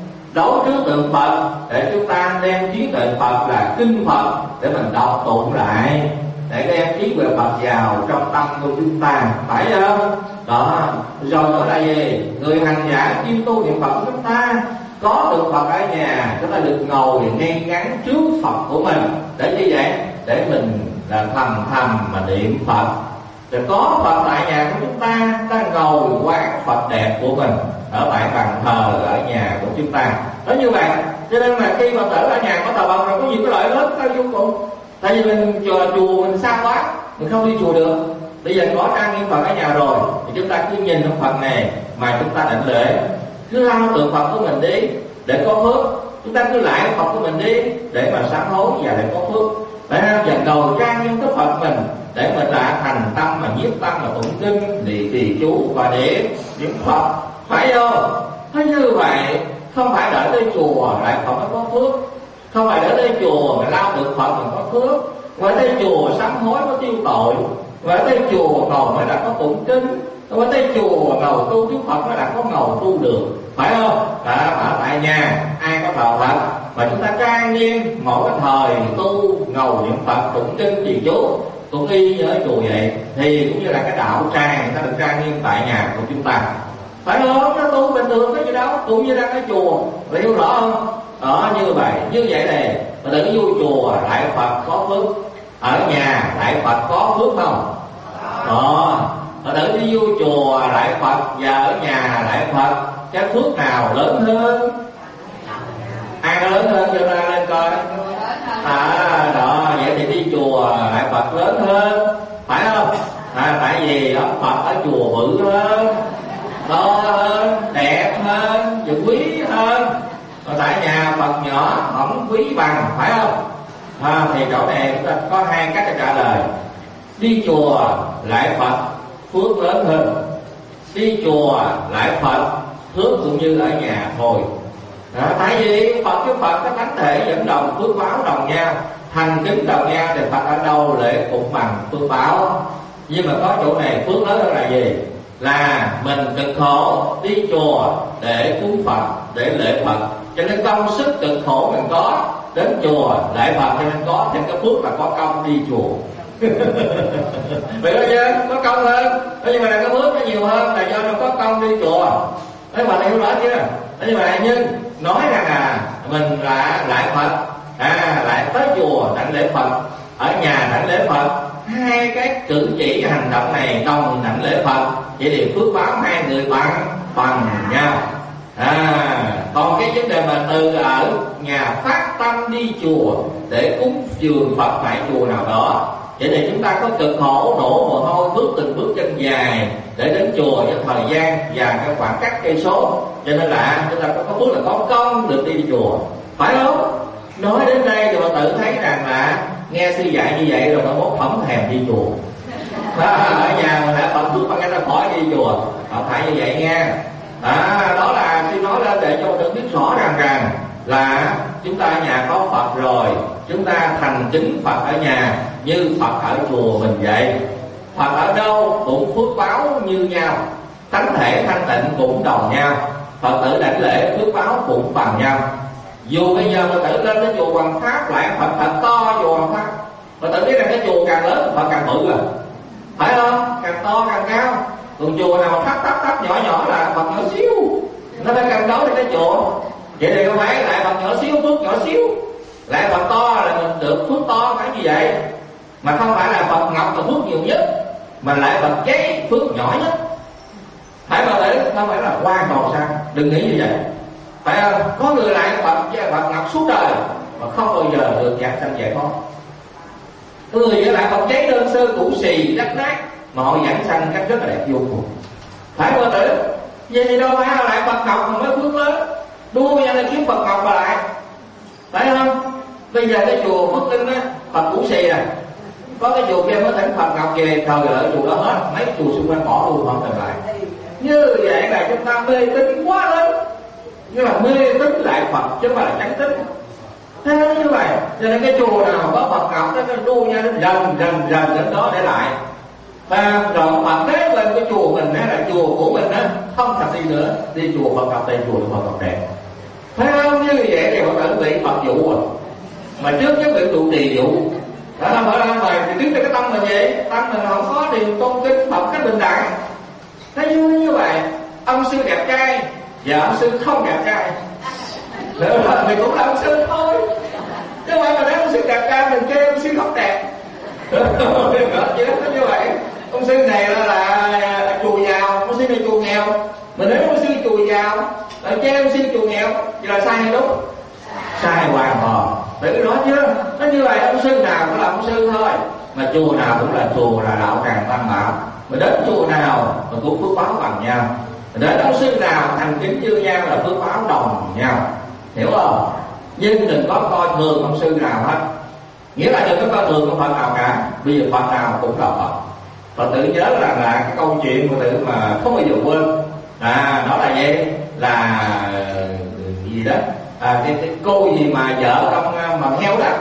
đấu trước tượng Phật để chúng ta đem trí tuệ Phật là kinh Phật để mình đọc tụng lại, để đem trí huệ Phật vào trong tâm của chúng ta, phải không? Đó, rồi nữa là gì? Người hành giả chuyên tu niệm Phật của chúng ta có tượng Phật ở nhà, chúng ta được ngồi ngay ngắn trước Phật của mình, để như vậy để mình là thầm mà niệm Phật. Rồi có Phật tại nhà của chúng ta ngồi quán Phật đẹp của mình ở tại bàn thờ ở nhà của chúng ta. Đó như vậy, cho nên là khi Phật tử ở nhà có thờ Phật rồi có nhiều cái lợi lớn cao vô cùng. Tại vì mình chùa mình xa quá, mình không đi chùa được. Bây giờ có trang nghiêm Phật ở nhà rồi thì chúng ta cứ nhìn trong Phật này mà chúng ta định lễ, cứ lao tượng Phật của mình đi để có phước. Chúng ta cứ lại Phật của mình đi để mà sám hối và để có phước. Để dần đầu trang nghiêm cái Phật mình để mình là thành tâm mà nhiếp tâm mà tụng kinh, trì chú và niệm Phật, phải không? Thế như vậy không phải đợi tới chùa lại Phật mới có phước, không phải đợi tới chùa mà lao tượng Phật mình có phước, ngoài tới chùa sám hối có tiêu tội, ngoài tới chùa ngồi mới là có tụng kinh, ngoài tới chùa ngồi tu trước Phật mới là có ngồi tu được, phải không? Ở tại nhà ai có thờ Phật mà chúng ta trang nghiêm mỗi cái thời tu ngồi niệm Phật tụng kinh trì chú cũng y như ở chùa vậy, thì cũng như là cái đạo tràng người ta được trang nghiêm tại nhà của chúng ta, phải không? Nó tu bình thường cái gì đâu, tu như đang ở chùa, là hiểu rõ không? Đó, như vậy này, mà đừng vô chùa lại Phật có phước, ở nhà lại Phật có phước không? Đó, mà đừng đi vô chùa lại Phật và ở nhà lại Phật, cái phước nào lớn hơn? Ai có lớn hơn cho ta lên coi. Đó, vậy thì đi chùa lại Phật lớn hơn, phải không? Tại vì Phật ở chùa bự hơn, to hơn, đẹp hơn, và quý hơn. tại nhà Phật nhỏ không quý bằng, phải không? Thì chỗ này chúng ta có hai cách để trả lời. Đi chùa lại Phật phước lớn hơn, đi chùa lại Phật phước cũng như ở nhà thôi. Tại vì Phật với Phật cái thánh thể dẫn đồng, phước báo đồng nhau, thành kính đồng nhau, thì Phật ở đâu lễ cũng bằng phước báo. Nhưng mà có chỗ này phước lớn hơn là gì? Là mình cực khổ đi chùa để cúng Phật, để lễ Phật, cho nên công sức cực khổ mình có, đến chùa lễ Phật cho nên có thêm cái phước là có công đi chùa. Vậy đó chứ, có công hơn. Nhưng mà là cái phước nó nhiều hơn là do nó có công đi chùa. Đấy, bạn hiểu rõ chưa? Nhưng mà nhưng nói rằng là mình là lại Phật, lại tới chùa đảnh lễ Phật, ở nhà đảnh lễ Phật, hai cái cử chỉ hành động này đồng đảnh lễ Phật, vậy thì phước báo hai người bằng nhau. Còn cái vấn đề mà từ ở nhà phát tâm đi chùa để cúng dường Phật tại chùa nào đó, vậy thì chúng ta có cực khổ đổ mồ hôi bước từng bước chân dài để đến chùa cho thời gian và cái khoảng cách cây số, cho nên là chúng ta có phước là có công được đi chùa, phải không? Nói đến đây thì bạn tự thấy rằng là nghe sư dạy như vậy rồi nó mốt không thèm đi chùa. Ở nhà mà đã Phật phước bằng cách là khỏi đi chùa, không phải như vậy nha. Đó là khi nói lên để cho mình biết rõ rằng là chúng ta ở nhà có Phật rồi, chúng ta thành kính Phật ở nhà như Phật ở chùa mình vậy. Phật ở đâu cũng phước báo như nhau, tánh thể thanh tịnh cũng đồng nhau, Phật tử đảnh lễ phước báo cũng bằng nhau. Dù bây giờ Phật tử lên cái chùa Hoàng Pháp lại Phật thật to chùa Hoàng Pháp, Phật tử biết rằng cái chùa càng lớn Phật càng bự rồi, phải không? Càng to càng cao. Còn chùa nào thấp nhỏ là Phật nhỏ xíu, nó phải cân đối với cái chùa. Vậy thì không phải lại Phật nhỏ xíu phước nhỏ xíu, lại Phật to là mình được phước to, phải như vậy. Mà không phải là Phật ngọc là phước nhiều nhất, mà lại Phật giấy phước nhỏ nhất. Phải Phật tử không phải là quan cầu sang, đừng nghĩ như vậy. Phải không? Có người lại Phật ngọc suốt đời mà không bao giờ được giảng sanh giải thoát. Có người lại Phật giấy đơn sơ cũ xì rách nát mà họ giảng sanh cách rất là đẹp vô cùng. Phải Phật tử? Vậy thì đâu phải lại Phật ngọc mà mới phước lớn, đua nhau là kiếm Phật ngọc mà lại, phải không? Bây giờ cái chùa Phước Linh á, Phật cũ xì này, có cái chùa kia mới thỉnh Phật ngọc về, thời ở chùa đó hết, mấy chùa xung quanh bỏ luôn không trở lại. Như vậy là chúng ta mê tín quá lớn, nhưng mà mê tín lại Phật chứ không phải là chánh tín. Thế nó như vậy, cho nên cái chùa nào có Phật ngọc nó đua nhau đến dần đến đó để lại. Và rồi Phật thế lên cái chùa mình hay là chùa của mình á, không thật đi nữa, đi chùa Phật ngọc, chùa Phật ngọc đẹp. Thấy không? Như vậy thì Phật tử bị Phật dụ rồi, mà trước nhất bị trụ trì dụ. Đó là bởi là mày thì biết cái tâm mình vậy, tâm mình không có điều tôn kính Phật cách bình đẳng. Thấy như vậy, ông sư đẹp trai và ông sư không đẹp trai, mình cũng là ông sư thôi, chứ không phải mà nói ông sư đẹp trai mình kêu ông sư không đẹp. Chứ nó như vậy. Ông sư này là chùa giàu, ông sư này chùa nghèo. Mình nói ông sư chùa giàu rồi kêu ông sư chùa nghèo, vậy là sai hay đúng? Sai hoàn toàn. Bởi cái đó chứ nó như vậy, ông sư nào cũng là ông sư thôi, mà chùa nào cũng là chùa, là đạo tràng tam bảo. Mà đến chùa nào mà cũng phước báo bằng nhau, đến ông sư nào thành kính như nhau là phước báo đồng nhau, hiểu không? Nhưng đừng có coi thường ông sư nào hết, nghĩa là đừng có coi thường ông Phật nào cả. Bây giờ Phật nào cũng là Phật. Phật tử nhớ là cái câu chuyện Phật tử mà không bao giờ quên. Đó là gì? Là gì đó? Cái cô gì mà vợ trong mà heo đó,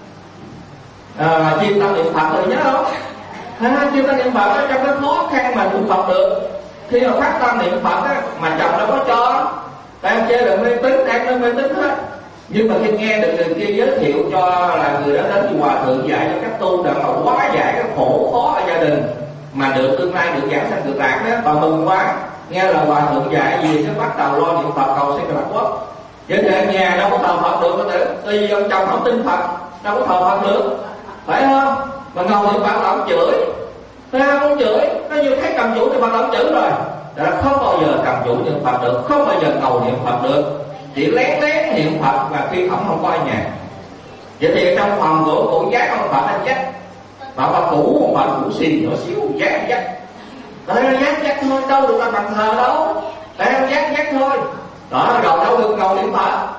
chim tâm niệm Phật rồi nhớ không? Chim tâm niệm Phật đó, trong cái khó khăn mà niệm Phật được, khi mà phát tâm niệm Phật á, mà chồng đâu có cho, đang chơi được mê tín, đang mê tín hết. Nhưng mà khi nghe được người kia giới thiệu cho là người đó đến hòa thượng dạy cho cách tu để mà hóa giải cái khổ khó ở gia đình, mà được tương lai được giảng sanh cực lạc đó, bà mừng quá. Nghe là hòa thượng dạy gì cái bắt đầu lo niệm Phật cầu sinh cực quốc. Vậy thì nhà đâu có thờ Phật được, có thể tuy ông chồng không tin Phật đâu có thờ Phật được, phải không? Mà ngồi niệm Phật là ông chửi, thấy không? Ông chửi, nó như thấy cầm chủ niệm Phật là ông chửi rồi. Đó là không bao giờ cầm chủ niệm Phật được, không bao giờ cầu niệm Phật được, chỉ lén niệm Phật và khi ổng không có ở nhà. Vậy thì trong phòng của cụ giác ông Phật anh dắt, Phật cũ, ông Phật cũ xì nhỏ xíu dắt, tại nó dắt thôi, đâu được là bằng thờ đâu, tại nó dắt thôi. Đó, rồi đâu được cầu niệm Phật.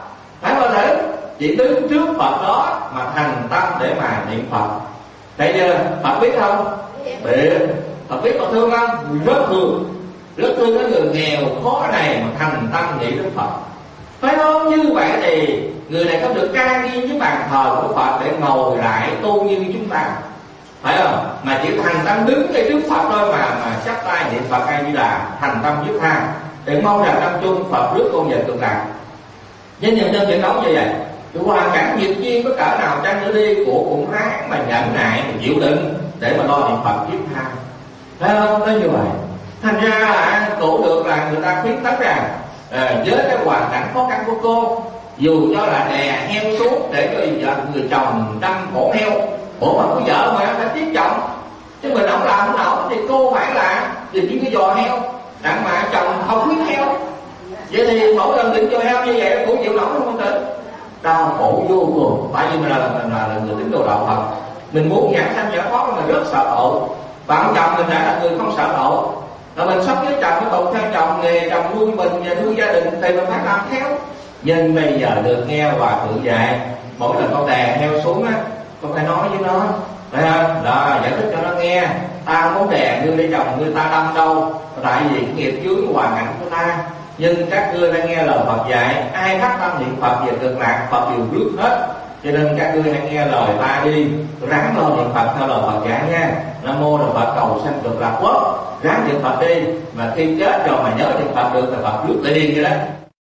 phải không thử? Chỉ đứng trước Phật đó mà thành tâm để mà niệm Phật. Thấy chưa? Phật biết không? Biết. Phật biết Phật thương không? Rất thương. Rất thương cái người nghèo khó này mà thành tâm niệm Đức Phật. Phải không? Như vậy thì người này có được trang nghiêm với bàn thờ của Phật để ngồi lại tu như chúng ta, phải không? Mà chỉ thành tâm đứng ngay trước Phật thôi mà chắp tay niệm Phật A Di Đà, thành tâm giúp tha để mong rằng tâm chung Phật rước con về cực lạc. Với nhiều nhân chuyện nói như vậy, hoàn cảnh nghiệp duyên có cỡ nào chăng nữa đi, của cũng ráng mà nhẫn nại mà chịu đựng để mà lo niệm Phật giúp tha, phải không? Nói như vậy, thành ra là cũng được là người ta khuyến tấn rằng với cái hoàn cảnh khó khăn của cô, dù cho là đè heo xuống để cho người chồng đâm cổ heo, ủa mà có vợ mà phải tiếp chồng, chứ mình không làm không nổi thì cô phải là tìm những cái giò heo đặng mà chồng không khuyến heo. Vậy thì mỗi lần định giò heo như vậy cũng chịu nổi không tử? Đau khổ vô cùng. Tại vì mình là người tín đồ đạo Phật, mình muốn giảng sanh giải thoát mà rất sợ tội, và ông chồng mình đã là người không sợ tội, là mình sống với chồng, cái tội theo chồng, nghề chồng nuôi mình và nuôi gia đình thì mình phải làm theo. Nhưng bây giờ được nghe Hòa Thượng dạy, mỗi lần con đè heo xuống á, con phải nói với nó, phải không? Đó, giải thích cho nó nghe, ta không muốn đè ngươi để chồng ngươi ta đâm đâu, tại vì cái nghiệp chướng hoàn cảnh của ta. Nhưng các ngươi đã nghe lời Phật dạy, ai phát tâm niệm Phật về cực lạc, Phật đều rước hết. Cho nên các ngươi hãy nghe lời ta đi, ráng lo niệm Phật theo lời Phật dạy nha. Nam mô Đà Phật cầu sanh cực lạc quốc. Ráng niệm Phật đi, mà khi chết rồi mà nhớ niệm Phật được thì Phật rước lại đi vậy đó.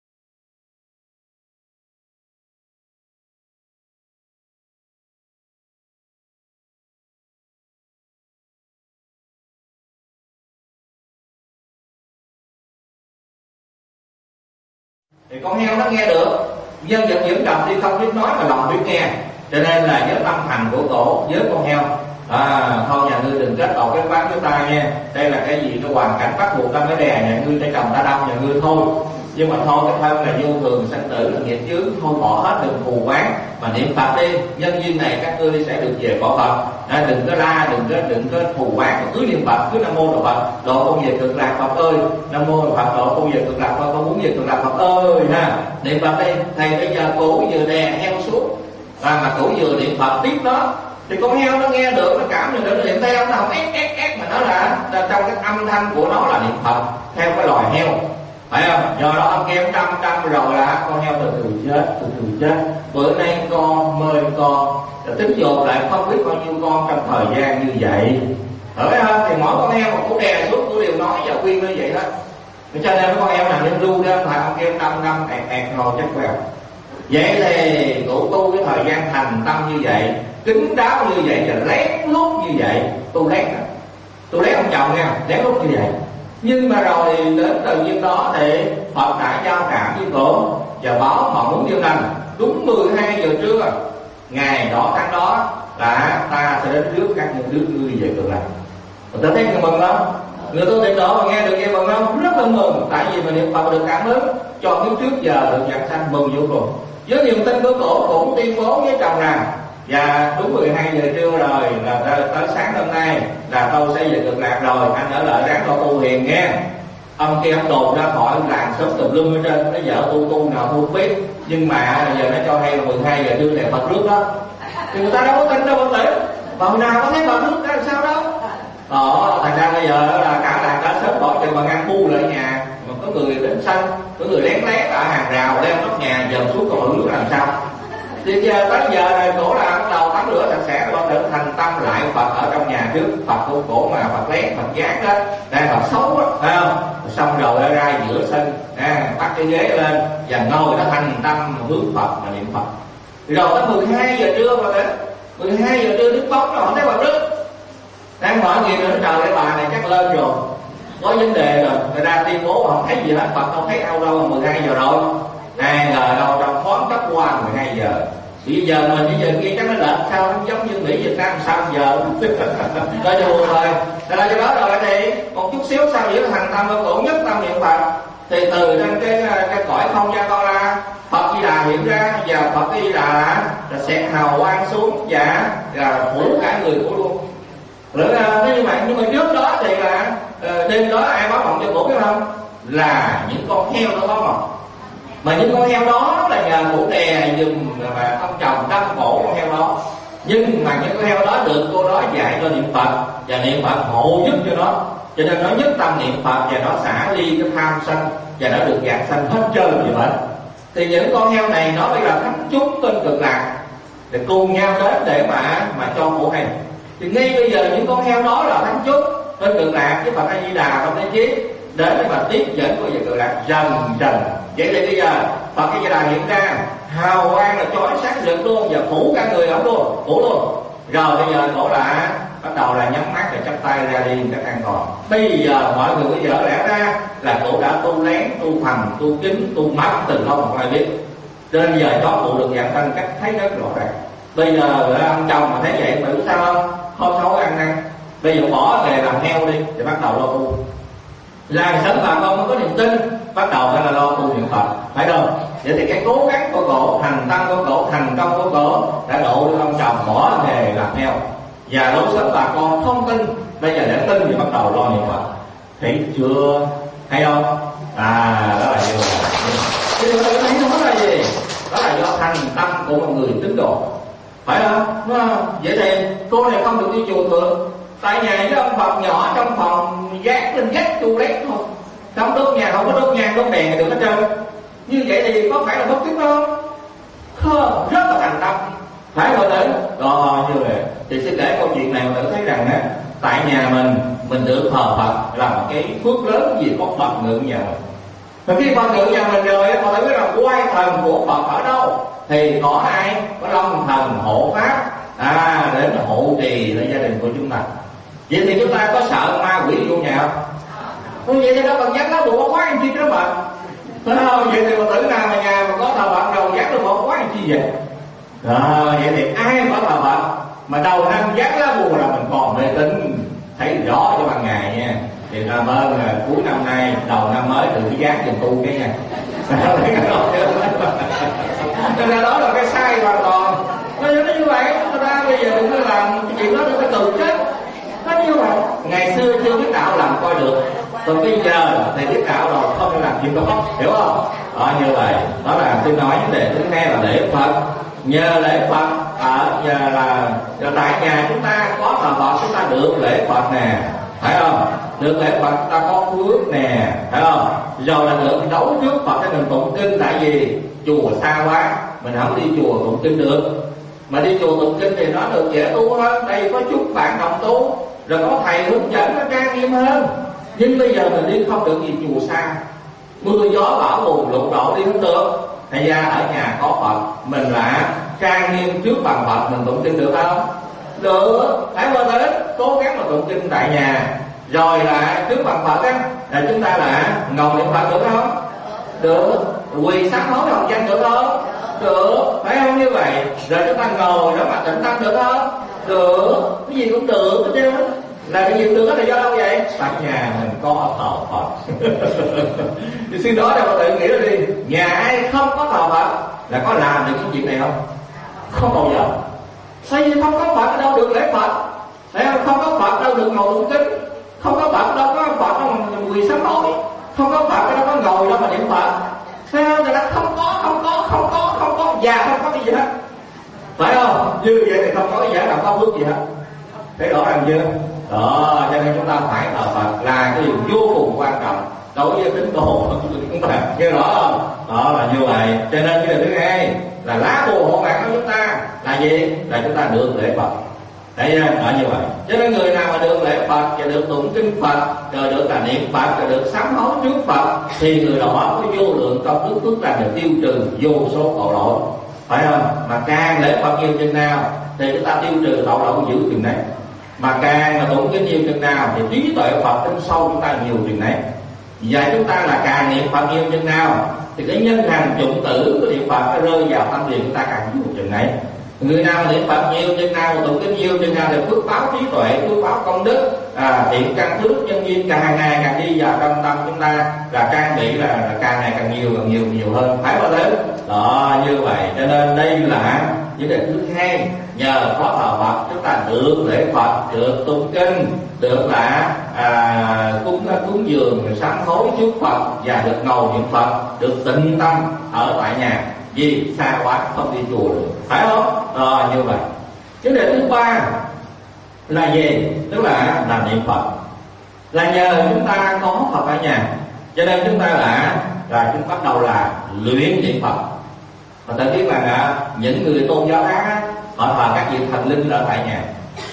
Thì con heo nó nghe được, dân vật dưỡng trồng thì không biết nói mà lòng biết nghe, cho nên là với tâm thành của tổ với con heo, thôi nhà ngươi đừng kết tội cái quán với ta nha, đây là cái gì cái hoàn cảnh bắt buộc ta mới đè nhà ngươi để chồng ta đâm nhà ngươi thôi. Nhưng mà thôi cái thân là vô thường sanh tử là nghiệp chướng, thôi bỏ hết đừng thù quán mà niệm Phật đi, nhân duyên này các ngươi sẽ được về cõi Phật. Đừng có la, đừng có thù quán, mà cứ niệm Phật, cứ Nam mô Đà Phật độ con về cực lạc Phật ơi, Nam mô Đà Phật độ con về cực lạc Phật, con muốn về cực lạc Phật ơi ha. Niệm Phật đi. Thầy bây giờ cổ vừa đè heo xuống mà cổ vừa niệm Phật tiếp đó, thì con heo nó nghe được, nó cảm nhận được, nó niệm theo, nó không ép mà nó là trong cái âm thanh của nó là niệm Phật theo cái loài heo, phải không? Do đó ông kêu trăm rồi là con heo từ từ chết. Bữa nay con mời con tính dồn lại không biết bao nhiêu con trong thời gian như vậy, phải không? Thì mỗi con heo mà cũng đè xuống cũng đều nói và khuyên như vậy đó. Cho nên con heo nào nên ru đó phải ông kêu năm ẹt ngồi chắc quẹo. Vậy thì cụ tu cái thời gian thành tâm như vậy, kính đáo như vậy và lén lút như vậy, tu lén ông chồng nha, lén lút như vậy. Nhưng mà rồi đến tự nhiên đó thì Phật đã giao cảm với cổ và báo họ muốn điều lành. Đúng 12 giờ trưa ngày đó tháng đó là ta sẽ đến trước các đứa ngươi về cực lạc. Người ta thấy người mừng không? Người tôi tìm đó mà nghe được nghe mừng không? Rất là mừng, tại vì mình niệm Phật được cảm ứng cho cái trước giờ được giảng sanh, mừng vô cùng. Với niềm tin của cổ cũng tuyên bố với chồng rằng và đúng 12 giờ trưa rồi là tới sáng hôm nay là tôi sẽ về cực lạc rồi, anh ở lại ráng lo tu hiền nghe. Ông kia ông đồn ra khỏi làng sớm tùm lum ở trên, nó vợ tu nào tôi không biết, nhưng mà giờ nó cho hay là 12 giờ trưa là Phật rước đó, thì người ta đâu có tin đâu Phật tử, mà hồi nào có thấy Phật rước ra làm sao đâu. Thành ra bây giờ là cả làng đã sớm bỏ chừng mà ngăn bu lại nhà, mà có người đến sân, có người lén ở hàng rào leo nóc nhà dần xuống còn nước làm sao. Thì giờ tới giờ này cổ là bắt đầu tắm rửa sạch sẽ rồi tự thành tâm lại Phật ở trong nhà trước, Phật của cổ mà Phật lén Phật giác đó, đang Phật xấu đó, phải không? Xong rồi ra giữa sân, bắt cái ghế lên và ngồi nó thành tâm hướng Phật mà niệm Phật. Rồi tới 12 giờ trưa mà đến 12 giờ trưa đứng bóng rồi không thấy Phật rước, đang hỏi gì nữa, trời cái bà này chắc lên rồi, có vấn đề rồi, người ta tuyên bố mà không thấy gì hết, Phật không thấy đâu 12 giờ rồi. Ai ngờ đâu trong thoáng cấp qua 12 giờ. Bây giờ mình bây giờ kia chắc nó lệch sao, nó giống như Mỹ Việt Nam sao giờ nói đùa thôi. Thế là cho đó rồi thì một chút xíu sau giữa thành tâm của cổ nhất tâm niệm Phật, thì từ trên cái cõi không gian bao la Phật Di Đà hiện ra, và Phật Di Đà là sẽ hào quang xuống và phủ cả người của luôn. Rồi nhưng mà trước đó thì là đêm đó ai báo mộng cho cổ biết không? Là những con heo đó báo mộng. Mà những con heo đó là là nhờ cụ đè dùm mà ông chồng đâm cổ con heo đó. Nhưng mà những con heo đó được cô đó dạy cho niệm Phật, và niệm Phật hộ giúp cho nó, cho nên nó nhất tâm niệm Phật và nó xả ly cái tham sân, và nó được dạng sanh hết trơn vậy hết. Thì những con heo này nó bây giờ thánh chúng tên Cực Lạc để cùng nhau đến để mà cho khổ hành. Thì ngay bây giờ những con heo đó là thánh chúng tên Cực Lạc với Phật A Di Đà không thể chí đến để mà tiếp dẫn của về Cực Lạc dần dần. Vậy thì bây giờ Phật A Di Đà hiện ra hào quang là chói sáng rực luôn, và phủ cả người ổng luôn, phủ luôn. Rồi bây giờ cổ là bắt đầu là nhắm mắt và chắp tay ra đi các an toàn. Bây giờ mọi người bây giờ lẽ ra là cổ đã tu lén, tu thần, tu kính, tu mắt từ lâu không ai biết. Cho nên giờ chó cụ được dạng thân cách thấy rất rõ ràng. Bây giờ ông chồng mà thấy vậy mà biết sao không? Không xấu ăn năn. Bây giờ bỏ nghề làm heo đi thì bắt đầu lo tu. Làm sớm bà con mới có niềm tin, bắt đầu phải là lo tu niệm Phật, phải không? Vậy thì cái cố gắng của cổ, thành tâm của cổ, thành công của cổ đã độ được ông chồng bỏ nghề làm heo. Và đối với bà con không tin, bây giờ để tin thì bắt đầu lo niệm Phật. Thấy chưa? Hay không? Đó là như vậy. Thì tôi thấy nó là gì? Đó là do thành tâm của một người tín đồ, phải không? Vậy thì cô này không được đi chùa thường, tại nhà với ông Phật nhỏ trong phòng gác lên gác chu lét thôi, không đốt nhà, không có đốt nhang đốt đèn được hết trơn. Như vậy thì có phải là bất tín không? Không, rất là thành tâm, phải không tử? Rồi như vậy thì sẽ kể câu chuyện này mà tử thấy rằng á, tại nhà mình được thờ Phật là một cái phước lớn gì có Phật ngự nhà mình. Và khi Phật ngự nhà mình rồi, họ phải biết rằng quan thần của Phật ở đâu thì có ai? Có Long Thần hộ pháp đến hộ trì cho gia đình của chúng ta. Vậy thì chúng ta có sợ ma quỷ vô nhà không? Không vậy thì đâu cần dắt lá bùa khóa anh chi đó mà. Phải không? Vậy thì Phật tử nào mà nhà mà có thờ Phật đầu dắt lá bùa khóa anh chi vậy? Vậy thì ai có thờ Phật mà đầu năm dắt lá bùa là mình còn mê tín, thấy rõ cho ban ngày nha. Thì cảm ơn cuối năm nay đầu năm mới tự giác dùm tu cái nha. Cho nên đó là cái sai hoàn toàn. Nó như vậy, người ta bây giờ đừng có làm cái chuyện đó, đừng có tự chết. Nó như vậy. Ngày xưa chưa biết đạo làm coi được, còn bây giờ thì biết đạo rồi không nên làm chuyện đó, hiểu không? Như vậy. Đó là tôi nói vấn đề thứ hai là lễ Phật. Nhờ lễ Phật nhờ là tại nhà chúng ta có thờ Phật, chúng ta được lễ Phật nè, phải không? Được lễ Phật ta có phước nè, phải không? Rồi là được đấu trước Phật để mình tụng kinh. Tại vì chùa xa quá, mình không đi chùa tụng kinh được. Mà đi chùa tụng kinh thì nó được dễ tu hơn. Đây có chút bạn đồng tu, rồi có thầy hướng dẫn nó trang nghiêm hơn. Nhưng bây giờ mình đi không được, gì chùa xa, mưa gió bão bùng lụt đổ đi không được. Thành ra ở nhà có Phật, mình là trang nghiêm trước bàn Phật, mình tụng kinh được không? Được. Phải không? Đến cố gắng mà tụng kinh tại nhà, rồi là trước bàn Phật á là chúng ta là ngồi niệm Phật được không? Được. Quỳ sám hối hồng danh được không? Được. Phải không? Như vậy rồi chúng ta ngồi đó mà tĩnh tâm được không? Được. Cái gì cũng được hết trơn. Là cái gì được là do đâu vậy? Tại nhà mình có thờ Phật. Thì xin đó đâu mà tự nghĩ ra đi, nhà ai không có thờ Phật là có làm được cái chuyện này không? Không bao giờ. Sao vì không có Phật đâu được lễ Phật? Thấy không? Không có Phật đâu được ngồi tụng kinh. Không có Phật đâu có Phật đâu mà quỳ sám hối. Không có Phật đâu có ngồi đâu mà niệm Phật. Thấy không? Người ta không có và không có cái gì hết. Phải không? Như vậy thì không có cái giải nào có phước gì hết. Thấy rõ ràng chưa? Đó, cho nên chúng ta phải thờ Phật là cái điều vô cùng quan trọng đối với tín đồ của chúng ta. Nghe rõ không? Đó là như vậy. Cho nên cái điều thứ hai là lá bùa hộ mạng của chúng ta là gì? Là chúng ta được lễ Phật. Thấy chưa? Đó như vậy. Cho nên người nào mà được lễ Phật và được tụng kinh Phật, rồi được là niệm Phật, rồi được sám hối trước Phật, thì người đó có vô lượng công đức phước lành được tiêu trừ vô số tội lỗi. Phải không? Mà càng lễ Phật nhiều chừng nào thì chúng ta tiêu trừ tội lỗi dữ chừng đấy. Mà càng mà tụng kinh nhiều chừng nào thì trí tuệ Phật in sâu chúng ta nhiều chừng đấy. Và chúng ta là càng niệm Phật nhiều chừng nào thì cái nhân hành dụng tử của niệm Phật nó rơi vào tâm liền chúng ta càng nhiều chừng đấy. Người nào niệm Phật nhiều chừng nào, tụng kinh nhiều chừng nào thì phước báo trí tuệ, phước báo công đức, thiện căn phước nhân duyên càng ngày càng đi vào trong tâm chúng ta, là trang bị là càng ngày càng nhiều hơn. Phải không thế? Đó, như vậy. Cho nên đây là vấn đề thứ hai. Nhờ có thờ Phật chúng ta được lễ Phật, được tụng kinh, được là cúng dường sám hối trước Phật, và được ngồi niệm Phật, được tịnh tâm ở tại nhà. vì xa quá không đi chùa được, phải không? Như vậy. Vấn đề thứ ba là gì? Tức là niệm Phật. Là nhờ chúng ta có Phật ở nhà, cho nên chúng ta là chúng bắt đầu là luyện niệm Phật. Và ta biết là những người tôn giáo khác họ thờ các vị thần linh ở tại nhà,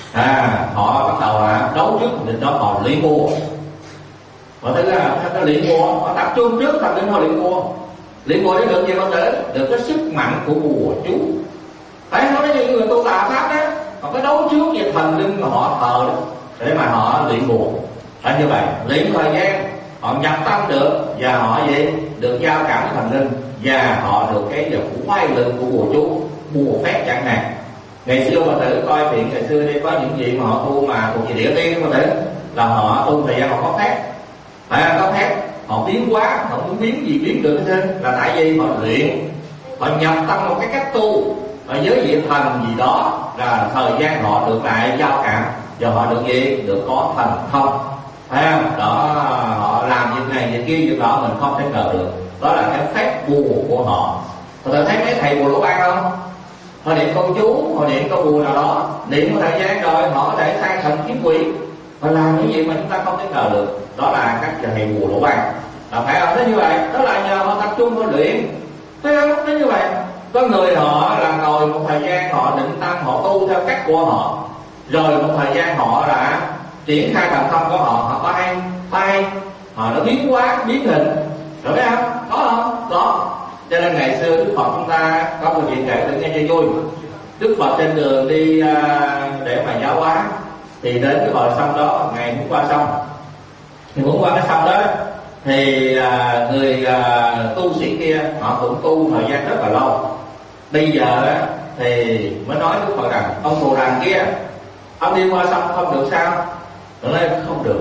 họ bắt đầu đấu trước thần linh đó, họ luyện bùa. Họ thấy là nó luyện bùa, họ tập trung trước thần linh, họ luyện bùa. Luyện bùa để được gì bao giờ? Được cái sức mạnh của bùa chú. Phải nói như người tu tà pháp đó, họ có đấu trước về thần linh mà họ thờ đó, để mà họ luyện bùa. Phải như vậy, luyện thời gian họ nhập tâm được, và họ gì được giao cảm với thần linh, và họ được cái quay lực của bùa chú, bùa phép chẳng hạn. Ngày xưa Phật tử coi thiện, ngày xưa đây có những gì mà họ tu mà thuộc về địa tiên Phật tử, là họ tu thời gian họ có phép, phải có phép, họ biến hóa, họ muốn biến gì biến được hết, là tại vì họ luyện, họ nhập tâm một cái cách tu với vị thần gì đó, là thời gian họ được lại giao cảm, và họ được gì, được có thần thông, phải không? Đó, họ làm việc này việc kia việc đó mình không thể ngờ được. Đó là cái phép bùa của họ. Tôi thấy mấy thầy bùa lỗ ban không? Họ niệm câu chú, họ niệm câu bùa nào đó, niệm một thời gian rồi họ có thể sai thần kiếm quỷ, họ làm những gì mà chúng ta không thể ngờ được. Đó là các thầy bùa lỗ ban. Phải không? Thế như vậy, đó là nhờ họ tập trung họ luyện. Thấy không? Thế như vậy, có người họ là ngồi một thời gian họ định tâm, họ tu theo cách của họ, rồi một thời gian họ là triển khai thần thông của họ, họ bay, họ nó biến hóa, biến hình, rồi thấy không? Có không? Có. Cho nên ngày xưa Đức Phật chúng ta có một chuyện kể để nghe cho vui. Đức Phật trên đường đi để mà giáo hóa, thì đến cái bờ sông đó, ngày muốn qua sông, thì muốn qua cái sông đó, thì người tu sĩ kia họ cũng tu thời gian rất là lâu. Bây giờ thì mới nói Đức Phật rằng ông Bồ Đàn kia, ông đi qua sông không được sao? Tôi nói không được.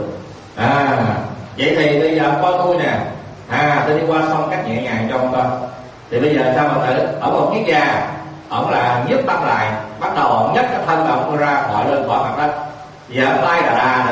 Vậy thì bây giờ coi tôi nè, tôi đi qua sông cách nhẹ nhàng cho ông coi. Thì bây giờ sao mà thử? Ông một chiếc già, ông là nhấc tâm lại, bắt đầu ông nhấc cái thân ông ra khỏi lên khỏi mặt đất, giờ ông tay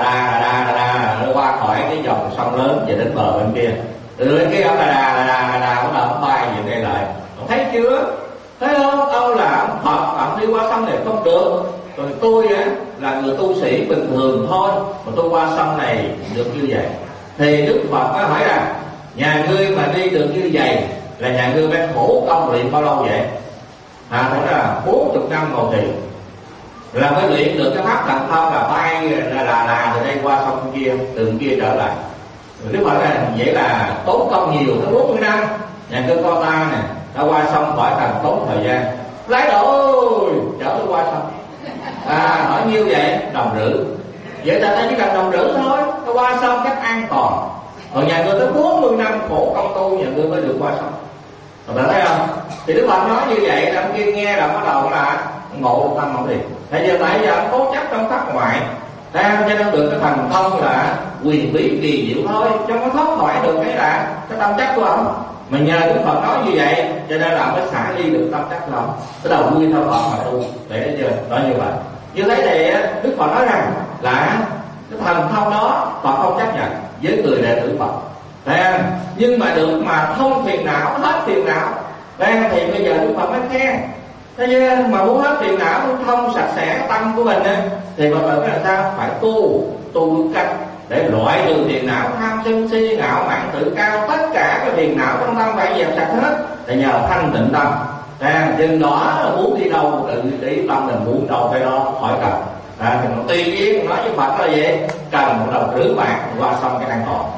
đà qua khỏi cái dòng sông lớn về đến bờ bên kia. Từ bên kia ông đà bắt đầu ông bay về đây lại. Ông thấy chưa? Thấy không? Ông là ông Phật, ông đi qua sông này không được. Rồi tôi là người tu sĩ bình thường thôi, mà tôi qua sông này được như vậy. Thì Đức Phật mới hỏi rằng, nhà ngươi mà đi được như vậy là nhà ngươi phải khổ công luyện bao lâu vậy? Phải là 40 năm ngồi thiền là mới luyện được cái pháp thần thông là bay là từ đây qua sông kia, từ kia trở lại. Đức Phật là vậy là tốn công nhiều tới 40 năm. Nhà cơ con ta nè, đã qua sông khỏi cần tốn thời gian, lái đổ chở tôi qua sông. Hỏi nhiêu vậy? Đồng rưỡi. Vậy ta chỉ cần đồng rưỡi thôi, ta qua sông cách an toàn. Còn nhà ngươi tới 40 năm khổ công tu, nhà ngươi mới được qua sông. Bạn thấy không? Thì Đức Phật nói như vậy là ông kia nghe là bắt đầu là ngộ tâm ông liền. Tại giờ tại giờ ông cố chấp trong pháp ngoại, cho nên được cái thần thông là quyền bí kỳ diệu thôi, chứ không có thoát khỏi được cái tâm chấp của ông. Mà nhờ Đức Phật nói như vậy, cho nên là ông mới xả ly được tâm chấp của ông, cái đầu vui theo Phật mà tu. Để chưa? Nói như vậy. Như thế thì Đức Phật nói rằng là cái thần thông đó Phật không chấp nhận với người đệ tử Phật. Nhưng mà được mà thông phiền não, hết phiền não, thì bây giờ Đức Phật mới khen. Thế nhưng mà muốn hết phiền não, muốn thông sạch sẽ cái tâm của mình thì Phật tử là sao? Phải tu đúng cách để loại trừ phiền não, tham sân si ngạo mạn tự cao, tất cả cái phiền não trong tâm phải dẹp sạch hết, để nhờ thanh tịnh tâm. Chừng đó muốn đi đâu tự ý tâm mình muốn đâu cái đó khỏi cần. Thì nó tuy nhiên nói với Phật là gì? Cần một đầu rưỡi bạc qua xong cái an toàn.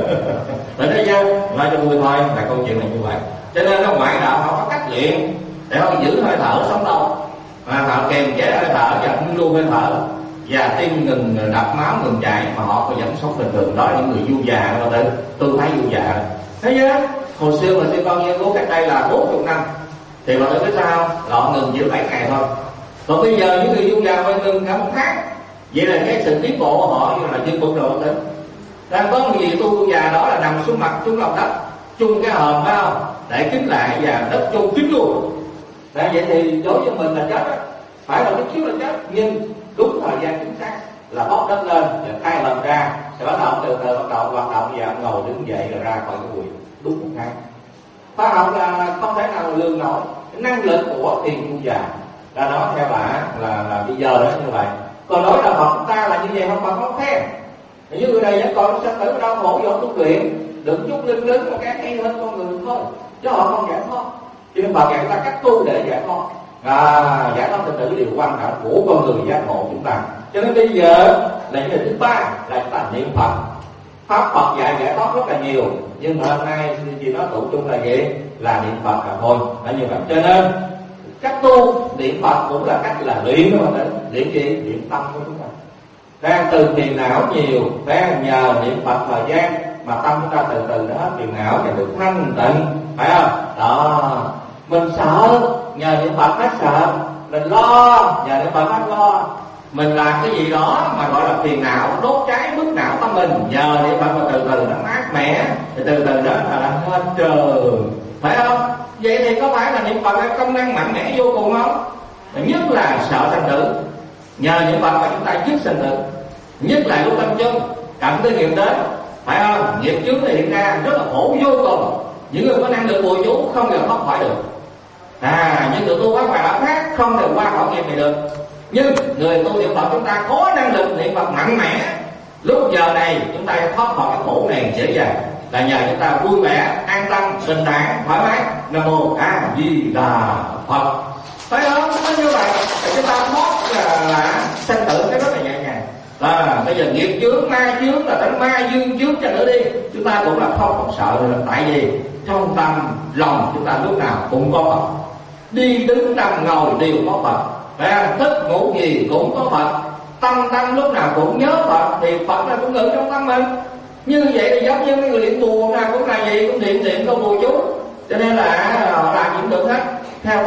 Để thế chứ nói cho vui thôi, là câu chuyện này như vậy. Cho nên nó ngoại đạo họ có cách luyện để họ giữ hơi thở sống lâu, họ kềm chế hơi thở và luôn hơi thở, và tim ngừng đập, máu ngừng chạy, mà họ có vẫn sống bình thường. Đó là những người du già mà tôi thấy du già. Thấy chưa? Hồi xưa mà sư con nghiên cứu cách đây là 40 năm thì mà tôi biết sao? Là họ ngừng chỉ 7 ngày thôi. Còn bây giờ những người du già phải ngừng cả 1 tháng. Vậy là cái sự tiến bộ của họ như là chưa bước đầu đến. Đang có một gì tu già đó là nằm xuống mặt xuống lòng đất, chung cái hòm phải không? Để kín lại và đất chung kín luôn. Vậy thì đối với mình là chết đó. Phải là cái chiếu là chết, nhưng đúng thời gian chính xác là bóc đất lên và khai lần ra, thì bắt đầu từ từ bắt đầu hoạt động và ngồi đứng dậy rồi ra khỏi cái bụi đúng 1 tháng. khoa học là không thể nào lường nổi năng lực của thiền tu già. Là nói theo là bây giờ đó như vậy. Còn nói là Phật ta là như vậy không, Phật không khen. Như người này vẫn còn sanh tử đau khổ do tu luyện, đừng chút linh đứng một cái hay hơn con người thôi, chứ họ không giải thoát. Cho nên Phật dạy ta cách tu để giải thoát. Giải thoát thực sự điều quan trọng của con người giác ngộ chúng ta. Cho nên bây giờ là vấn đề thứ ba là chúng ta niệm Phật. Pháp Phật dạy giải thoát rất là nhiều, nhưng mà hôm nay chỉ nói tụ chung là gì? Là niệm Phật là thôi. Là như vậy. Cho nên cách tu niệm Phật cũng là cách là luyện đó mà. Luyện gì? Luyện tâm của chúng ta. Đang từ phiền não nhiều, đang nhờ niệm Phật thời gian mà tâm chúng ta từ từ đó phiền não và được thanh tịnh, phải không? Đó, mình sợ nhờ niệm Phật hết sợ, mình lo nhờ niệm Phật hết lo, mình làm cái gì đó mà gọi là phiền não đốt cháy bức não tâm mình, nhờ niệm Phật mà từ từ nó mát mẻ, thì từ từ đó là lên trời, phải không? Vậy thì có phải là niệm Phật là công năng mạnh mẽ vô cùng không? Nhất là sợ sanh tử, nhờ niệm Phật mà chúng ta dứt sanh tử. Nhất là lúc tâm chân cận tới nghiệp đến, phải không? Nghiệp chướng này hiện ra rất là khổ vô cùng. Những người có năng lực bùa chú không thể thoát khỏi được. Những người tu pháp ngoài đạo khác không thể qua khỏi nghiệp này được. Nhưng người tu niệm Phật chúng ta có năng lực niệm Phật mạnh mẽ. Lúc giờ này chúng ta thoát khỏi cái khổ này dễ dàng, là nhờ chúng ta vui vẻ, an tâm, bình thản, thoải mái. Nam mô A Di Đà Phật. Phải không? Nó như vậy chúng ta thoát là sanh tử cái rất là nhẹ nhàng. Bây giờ nghiệp chướng, ma chướng là đánh ma dương chướng cho nữa đi, chúng ta cũng là không còn sợ nữa. Tại vì trong tâm lòng chúng ta lúc nào cũng có Phật, đi đứng nằm ngồi đều có Phật, thức ngủ gì cũng có Phật, tâm lúc nào cũng nhớ Phật, thì Phật là cũng ngự trong tâm mình. Như vậy thì giống như người niệm bùa nào cũng là gì, cũng niệm câu bùa chú, cho nên là họ làm những được hết theo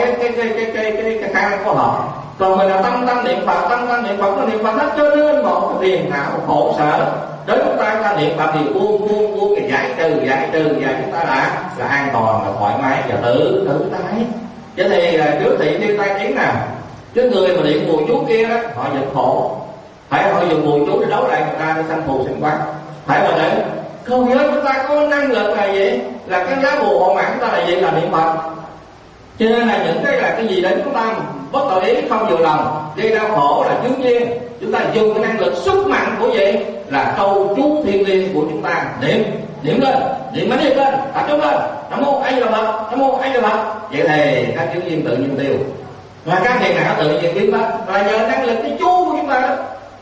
cái khả năng của họ. Còn mình là tâm niệm Phật, tâm niệm Phật nó niệm Phật hết, cho nên một cái phiền não khổ sở đến chúng ta niệm Phật thì buông cái giải trừ và chúng ta là an toàn, là thoải mái và tự tại. Cho thì trước thị như ta kiến nào, cái người mà niệm bùa chú kia đó họ giật khổ, phải họ dùng bùa chú để đấu lại người ta để sanh phù sinh quán, phải là để không nhớ chúng ta có năng lực là gì, là cái giá bùa hộ mạng chúng ta là gì, là niệm Phật. Cho nên là những cái gì đến chúng ta bất tự ý không vừa lòng gây đau khổ là chướng duyên, chúng ta dùng cái năng lực sức mạnh của gì là câu chú thiêng liêng của chúng ta niệm lên, niệm mấy niệm lên, tập trung lên, nam mô A Di Đà Phật, nam mô A Di Đà Phật. Vậy thì các chướng duyên tự nhiên tiêu, và các thiền não tự nhiên biến mất, và nhờ năng lực cái chú của chúng ta đó.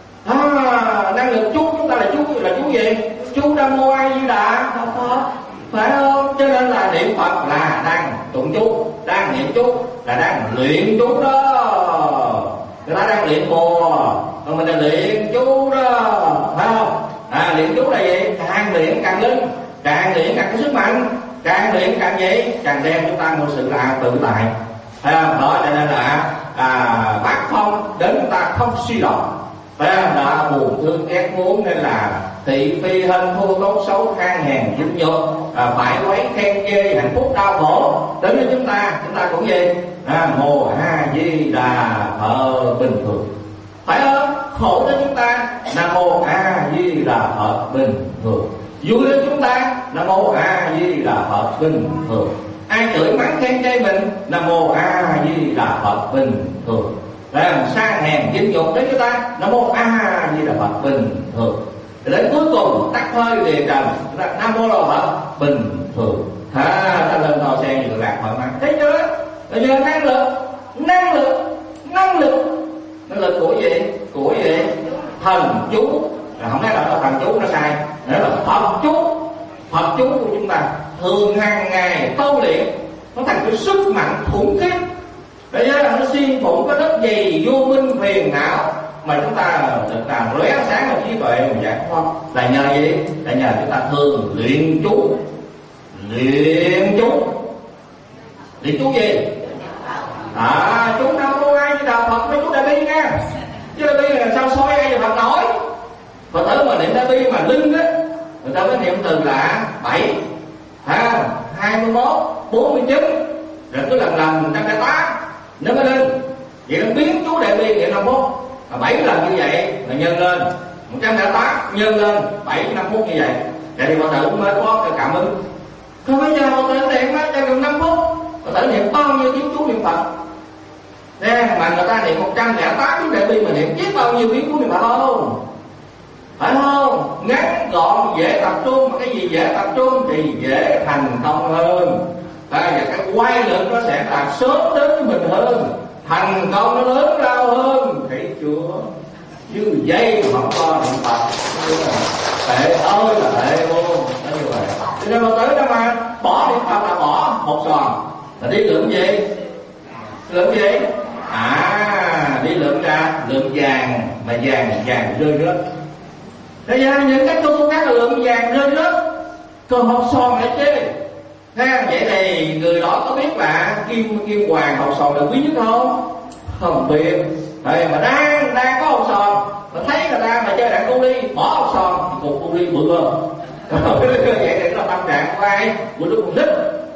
Năng lực chú chúng ta là chú gì? Chú nam mô A Di Đà Phật, phải không? Cho nên là niệm Phật là đang tụng chú, đang niệm chú là đang luyện chú đó. Người ta đang luyện bùa, còn mình là luyện chú đó, phải không? Luyện chú là gì? Càng luyện càng linh, càng luyện càng có sức mạnh, càng luyện càng gì? Càng đem chúng ta một sự là tự tại, phải không? Đó cho nên là bát phong đến chúng ta không suy động, phải không? Đó, buồn thương ghét muốn, nên là thị phi hên thua tốt xấu khan hèn dính nhục, phải quấy khen chê hạnh phúc đau khổ đến với chúng ta cũng gì? Mô A Di Đà Phật bình thường, phải không? Khổ đến chúng ta nam mô A Di Đà Phật bình thường, vui đến chúng ta nam mô A Di Đà Phật bình thường, ai chửi mắng khen chê mình nam mô A Di Đà Phật bình thường, làm sang hèn dính nhục đến chúng ta nam mô A Di Đà Phật bình thường. Đến cuối cùng tắt hơi về trần nam mô Đà Phật bình thường. Ta lên to xe như lạc thoải mái, thấy chưa? Bây giờ năng lực của gì? Của gì? Thần chú. Không nói là thần chú nó sai, nó là Phật chú của chúng ta thường hàng ngày tu luyện, nó thành cái sức mạnh khủng khiếp. Bây giờ nó xuyên phụng có đất gì vô minh phiền não mà chúng ta được làm lóe sáng và trí tuệ mà giải thoát, là nhờ gì? Là nhờ chúng ta thường luyện chú gì? Chú nam mô A Di Đà Phật với chú Đại Bi nha, chứ Đại Bi là sao soi ai Phật nổi. Phật tử mà niệm Đại Bi mà linh á, người ta mới niệm từ là 7, 21, 49, rồi cứ lần 108 nó mới lên. Vậy nó biến chú Đại Bi niệm 5 phút, 7 lần như vậy là nhân lên 108, nhân lên 7 5 phút như vậy. Vậy thì Phật tử mới có cái cảm ứng. Thôi bây giờ một tự niệm cho gần 5 phút, một tự niệm bao nhiêu tiếng chú niệm Phật nè, mà người ta niệm 108 tiếng Đại Bi mà niệm biết bao nhiêu tiếng chú niệm Phật không? Phải không? Ngắn gọn dễ tập trung, mà cái gì dễ tập trung thì dễ thành công hơn. Và cái quay lực nó sẽ là sớm đến với mình hơn, thành công nó lớn lao hơn, thấy chưa? Như vậy mà không có niệm Phật tệ ơi là tệ luôn. Nó như vậy. Cho nên mà tới đó mà bỏ niệm Phật là bỏ một sòn, là đi lượm gì? Lượm gì? Đi lượm ra lượm vàng, mà vàng rơi rớt. Bây giờ những cái tu khác là lượm vàng rơi rớt, còn hột sòn lại chứ. Vậy thì người đó có biết là kim hoàng hột sòn là quý nhất không? Không biết. Mà đang có hột sòn, mà thấy người ta mà chơi đạn cu ly bỏ hột sòn thì cục cu ly bự hơn. Vậy thì nó là tâm trạng của ai? Của đứa con nít.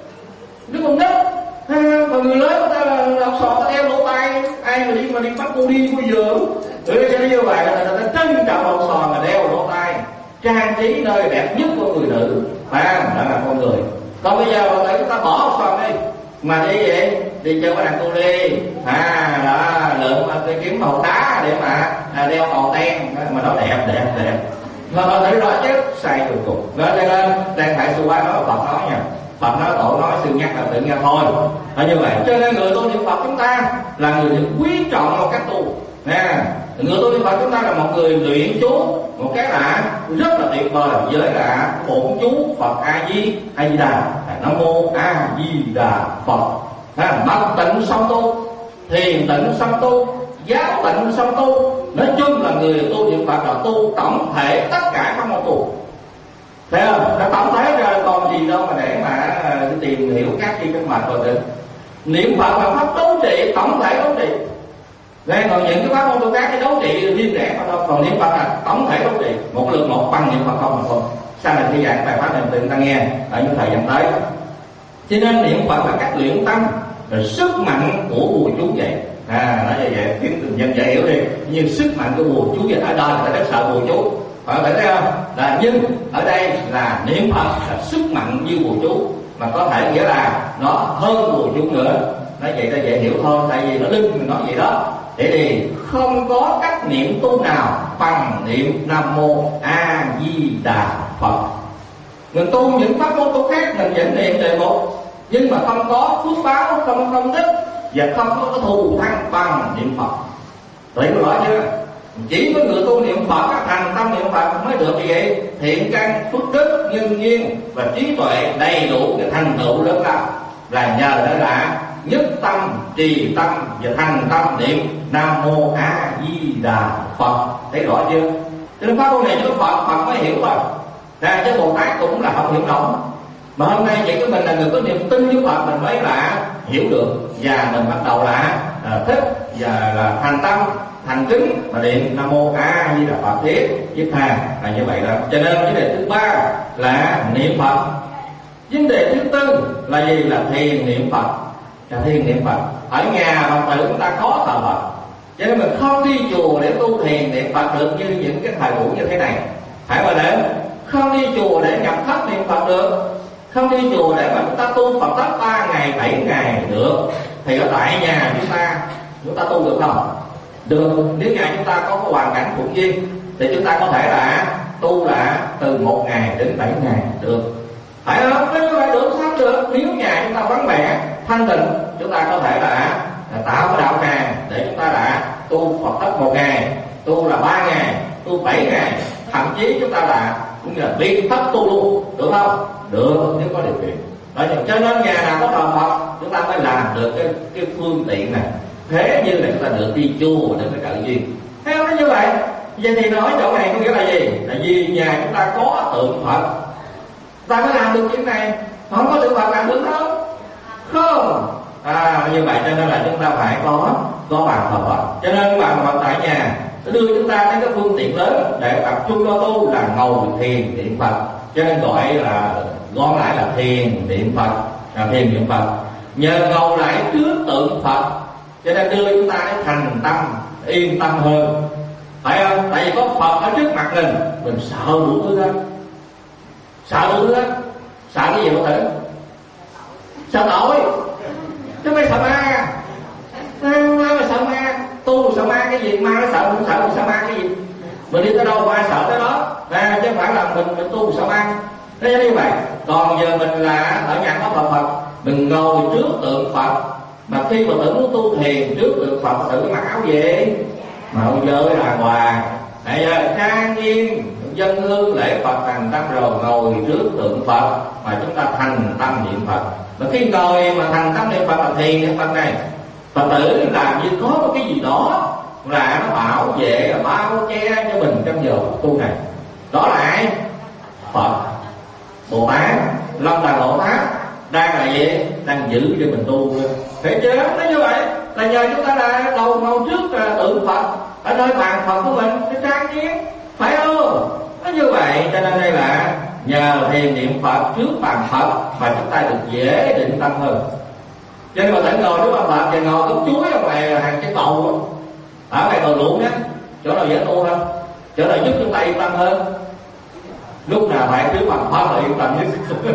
Đứa con nít. Còn người lớn người ta là hột sòn, ta đeo lỗ tai, ai mà đi bắt cu ly bây giờ. Cho nên như vậy là người ta trân trọng hột sòn mà đeo lỗ tai, trang trí nơi đẹp nhất của người nữ. Đó là con người. Còn bây giờ mà chúng ta bỏ hột sòn đi, mà đi vậy, đi chơi với đàn cu ly, đó lượm cái kiếm màu đá để mà đeo màu ten, mà nó đẹp. Mà thấy rõ chứ sai tụi cục. Đó cho nên đang phải sư quá nói là Phật nói nha, Phật nói tổ nói sư nhắc là tự nghe thôi. Như vậy cho nên người tu niệm Phật chúng ta là người được quý trọng một cách tu nè. Người tu niệm Phật chúng ta là một người luyện chú một cái là rất là tuyệt vời với là bổn chú Phật A Di Đà, Nam Mô A Di Đà Phật. Bậc tịnh song tu, thiền tịnh song tu, giáo tịnh song tu. Nói chung là người tu niệm Phật là tu tổng thể tất cả các môn tu. Thấy không? Nó tổng thể ra còn gì đâu mà để mà tìm hiểu các chi các mạch rồi được. Niệm Phật là pháp đấu trị, tổng thể đấu trị. Nên còn những cái pháp môn tu khác cái đấu trị riêng rẽ mà đâu, còn niệm Phật là tổng thể đấu trị, một lượng một bằng niệm Phật không mà thôi. Sau này khi giảng bài pháp này tự ta nghe ở những thời gian tới. Cho nên niệm Phật là cách luyện tâm, là sức mạnh của bùa chú vậy. Nói như vậy khiến từng nhân dễ hiểu đi. Nhưng sức mạnh của bùa chú vậy ở đây là rất sợ bùa chú. Bạn thấy không? Nhưng ở đây là niệm Phật là sức mạnh như bùa chú, mà có thể nghĩa là nó hơn bùa chú nữa. Nói vậy ta dễ hiểu thôi, tại vì nó linh mình nói vậy đó. Thế thì không có cách niệm tu nào bằng niệm Nam Mô A Di Đà Phật. Mình tu những pháp môn tu khác mình vẫn niệm đề mục, nhưng mà không có phước báo, không có công đức và không có thù thắng bằng niệm Phật. Thấy rõ chưa? Chỉ có người tu niệm Phật, thành tâm niệm Phật mới được như vậy. Thiện căn, phước đức, nhân duyên và trí tuệ đầy đủ để thành tựu lớn lao, là nhờ đó là nhất tâm, trì tâm và thành tâm niệm Nam Mô A Di Đà Phật. Thấy rõ chưa? Cho nên pháp môn này cho Phật mới hiểu thôi. Chứ Bồ Tát cũng là không hiểu nổi. Mà hôm nay vậy của mình là người có niềm tin với Phật, mình mới là hiểu được và mình bắt đầu là thích và là thành tâm, thành kính mà niệm Nam Mô A Di Đà Phật thiết với tha là như vậy đó. Cho nên vấn đề thứ ba là niệm Phật. Vấn đề thứ tư là gì? Là thiền niệm Phật. Là thiền niệm Phật. Ở nhà Phật tử chúng ta có thờ Phật, cho nên mình không đi chùa để tu thiền niệm Phật được như những cái thời buổi như thế này. Phải mà để không đi chùa để nhập thất niệm Phật được, không đi chùa để mà chúng ta tu Phật thất 3 ngày 7 ngày được, thì ở tại nhà chúng ta tu được không? Được. Nếu nhà chúng ta có cái hoàn cảnh thuận duyên thì chúng ta có thể là tu là từ 1 ngày đến 7 ngày được. Phải không? Nếu như vậy được sao được? Nếu nhà chúng ta vắng vẻ thanh tịnh, chúng ta có thể là tạo cái đạo tràng để chúng ta là tu Phật thất 1 ngày, tu là 3 ngày, tu 7 ngày, thậm chí chúng ta là cũng như là biệt thất tu luôn, được không? Được, nếu có điều kiện. Đó, cho nên nhà nào có thờ Phật chúng ta mới làm được cái phương tiện này. Thế như là chúng ta được đi chùa để cái trợ duyên. Thấy không? Nó như vậy. Vậy thì nói chỗ này có nghĩa là gì? Là vì nhà chúng ta có tượng Phật, ta mới làm được chuyện này. Không có tượng Phật làm được không? Không. Như vậy cho nên là chúng ta phải có bàn thờ Phật. Cho nên bàn Phật tại nhà đưa chúng ta đến cái phương tiện lớn để tập trung cho tu là ngồi thiền niệm Phật. Cho nên gọi là gom lại là thiền niệm Phật, là thiền niệm Phật. Nhờ ngồi lại trước tượng Phật cho nên đưa chúng ta đến thành tâm, yên tâm hơn. Phải không? Tại vì có Phật ở trước mặt mình sợ đủ thứ hết. Sợ đủ thứ hết. Sợ cái gì Phật tử? Sợ tội. Chứ mày sợ ma à? Mày sợ ma, tu sợ ma cái gì? Ma nó sợ không sợ, sợ ma cái gì? Mình đi tới đâu ma sợ tới đó, chứ không phải là mình tu sợ ma. Thế như vậy. Còn giờ mình là ở nhà có Phật, mình ngồi trước tượng Phật. Mà khi mà tưởng muốn tu thiền trước tượng Phật, tự mặc áo gì? Màu dơ đàng hoàng, trang nghiêm, dân hương lễ Phật thành tâm rồi ngồi trước tượng Phật mà chúng ta thành tâm niệm Phật. Mà khi ngồi mà thành tâm niệm Phật là thiền niệm Phật này, Phật tử làm như có một cái gì đó là nó bảo vệ, bao che cho mình trong giờ tu này. Đó là ai? Phật, Bồ Tát, Long Đà Hộ Pháp đang là gì? Đang giữ cho mình tu. Thấy chưa? Nói như vậy là nhờ chúng ta là đầu ngồi trước tượng Phật ở nơi bàn Phật của mình để trang nghiêm, phải không? Nói như vậy cho nên đây là nhờ thiền niệm Phật trước bàn Phật mà chúng ta được dễ định tâm hơn. Cho nên mà thể ngồi trước bàn Phật thì ngồi gốc chuối ở ngoài hàng cái cầu ở ngoài cầu Luộng á, chỗ nào dễ tu hơn, chỗ nào giúp chúng ta yên tâm hơn. Lúc nào phải trước bàn Phật là yên tâm nhất.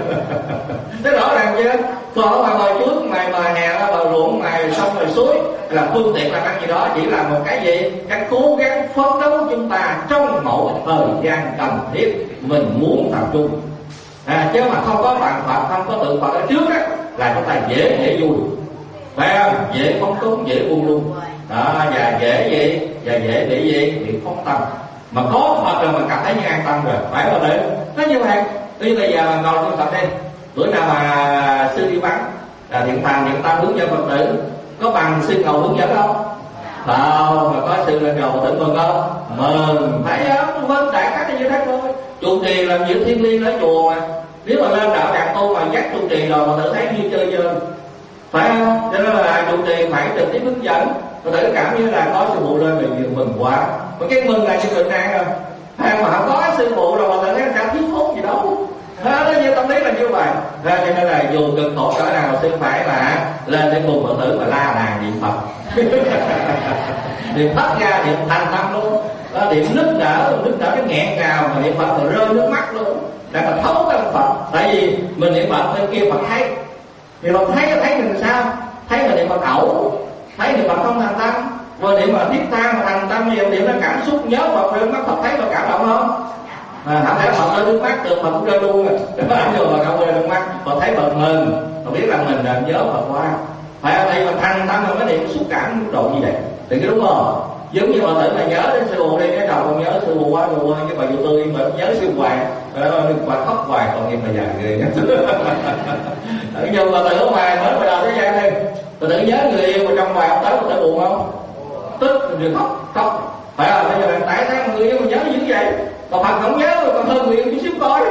Thế rõ ràng chưa? Còn ở ngoài bờ chuối, ngoài bờ hè, bờ ruộng, ngoài sông, ngoài suối là phương tiện làm ăn gì đó, chỉ là một cái gì? Cái cố gắng phấn đấu chúng ta trong mỗi thời gian cần thiết mình muốn tập trung. Chứ mà không có bàn Phật, không có tượng Phật ở trước á, là chúng ta dễ vui, phải không? Dễ phóng túng, dễ buông lung đó, và dễ gì? Và dễ bị gì? Bị phóng tâm. Mà có Phật rồi mình cảm thấy như an tâm rồi, phải không đấy? Nói như vậy, bây giờ mà ngồi trong tập đi, bữa nào mà sư đi vắng thiện thành thiện tâm hướng dẫn Phật tử, có bằng sư ngầu hướng dẫn không? Không. Mà có sư lên ngầu Phật tử mừng không? Mừng. Thấy không? Vâng, đại khái là như thế thôi. Trụ trì làm việc thiêng liêng ở chùa mà, nếu mà lên đạo tràng tu mà dắt trụ trì rồi mà tự thấy như chơi chơi, phải không? Cho nên là trụ trì phải trực tiếp hướng dẫn. Phật tử cảm như là có sư phụ lên thì mừng quá. Mà cái mừng là như bình an rồi. Mà không có sư phụ rồi mà tự thấy cảm thiếu thốn gì đâu. Nó như tâm lý là như vậy. Cho nên là dù cực khổ cỡ nào sư phải là lên để cùng Phật tử mà la làng niệm Phật. Niệm thất ra, niệm thành tâm luôn. Niệm nức nở cái nghẹn ngào mà niệm Phật rồi rơi nước mắt luôn. Để mà thấu cái Phật. Tại vì mình niệm Phật bên kia Phật thấy. Thì Phật thấy mình sao? Thấy mình niệm Phật ẩu, thấy niệm Phật không thành tâm. Rồi niệm mà thiết tha mà thành tâm nhiều niệm nó cảm xúc nhớ Phật rơi nước mắt, Phật thấy và cảm động không? Không thể Phật rơi nước mắt được, Phật cũng rơi luôn rồi. Nhưng mà không rơi nước mắt, Phật thấy Phật mừng, Phật biết rằng mình là nhớ Phật qua. Phải ở đây mà thành tâm mà mới niệm xúc cảm mức độ như vậy. Thì cái đúng không? Giống như Phật tử mà nhớ đến sư phụ đi, cái đầu còn nhớ sư phụ quá rồi cái bà vô tư mà nhớ sư hoài, bà khóc hoài còn nghiệp mà dài ghê. Nhưng mà Phật tử ở ngoài mới bắt đầu thế gian đi, Phật tử nhớ người yêu mà trong ngoài ông tới Phật tử buồn không? Tức rồi khóc. Phải không? Bây giờ tại sao người yêu mà nhớ dữ vậy? Còn Phật không nhớ còn hơn người yêu chút xíu coi.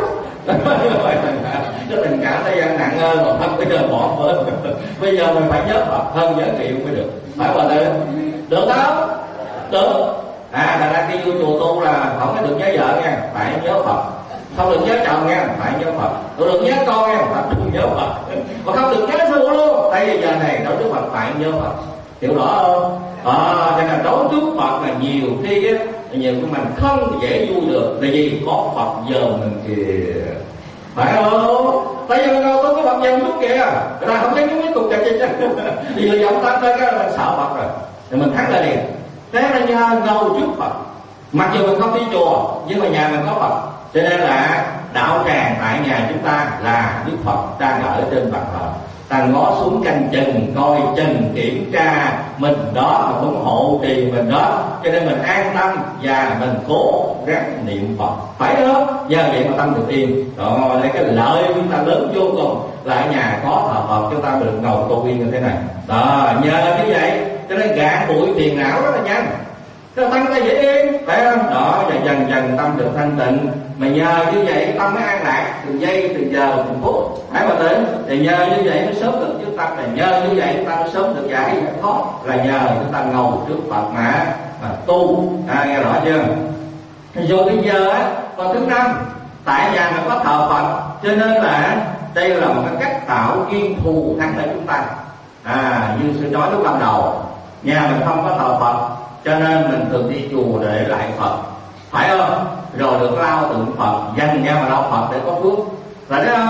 Cái tình cảm thế gian nặng hơn mà Phật bây giờ bỏ vỡ. Bây giờ mình phải nhớ Phật hơn nhớ người yêu mới được. Phải không? Được không? Được. Thật ra khi vô chùa tu là không có được nhớ vợ nha, phải nhớ Phật. Không được nhớ chồng nha, phải nhớ Phật. Không được nhớ con nha, phải nhớ Phật. Mà không được nhớ sư phụ luôn. Tại vì giờ này đối với Phật phải nhớ Phật. Hiểu rõ không? Cho nên đối trước Phật là nhiều khi á, nhiều của mình không dễ vui được. Tại vì có Phật giờ mình kìa, phải không? Tại vì mình đâu có Phật giờ chút kìa, người ta không thấy cái cục chặt chặt. Thì giờ giọng ta tới cái là mình sợ Phật rồi, thì mình thắng lại liền. Thế là nhờ ngồi trước Phật. Mặc dù mình không đi chùa nhưng mà nhà mình có Phật, cho nên là đạo tràng tại nhà chúng ta là Đức Phật đang ở trên bàn thờ. Ta ngó xuống canh chừng, coi chừng, kiểm tra mình đó, mà cũng hộ trì mình đó, cho nên mình an tâm và mình cố gắng niệm Phật, phải không? Nhờ vậy mà tâm được yên. Rồi cái lợi chúng ta lớn vô cùng là ở nhà có thờ Phật, chúng ta được ngồi tu yên như thế này. Đó, nhờ như vậy cho nên gạn bụi phiền não rất là nhanh, cái tâm ta dễ yên, phải không? Đó, và dần dần tâm được thanh tịnh. Mà nhờ như vậy tâm mới an lạc, từng giây từng giờ từng phút, phải mà đến. Thì nhờ như vậy mới sớm được chúng ta, là nhờ như vậy chúng ta mới sớm được giải thoát, là nhờ chúng ta ngồi trước Phật mà tu. Nghe rõ chưa? Rồi bây giờ á, còn thứ năm, tại nhà mình có thờ Phật, cho nên là đây là một cái cách tạo duyên thù thắng ở chúng ta. Như sư nói lúc ban đầu, nhà mình không có thờ Phật, cho nên mình thường đi chùa để lại Phật, phải không? Rồi được lau tượng Phật, dành ra mà lau Phật để có phước, phải đấy không?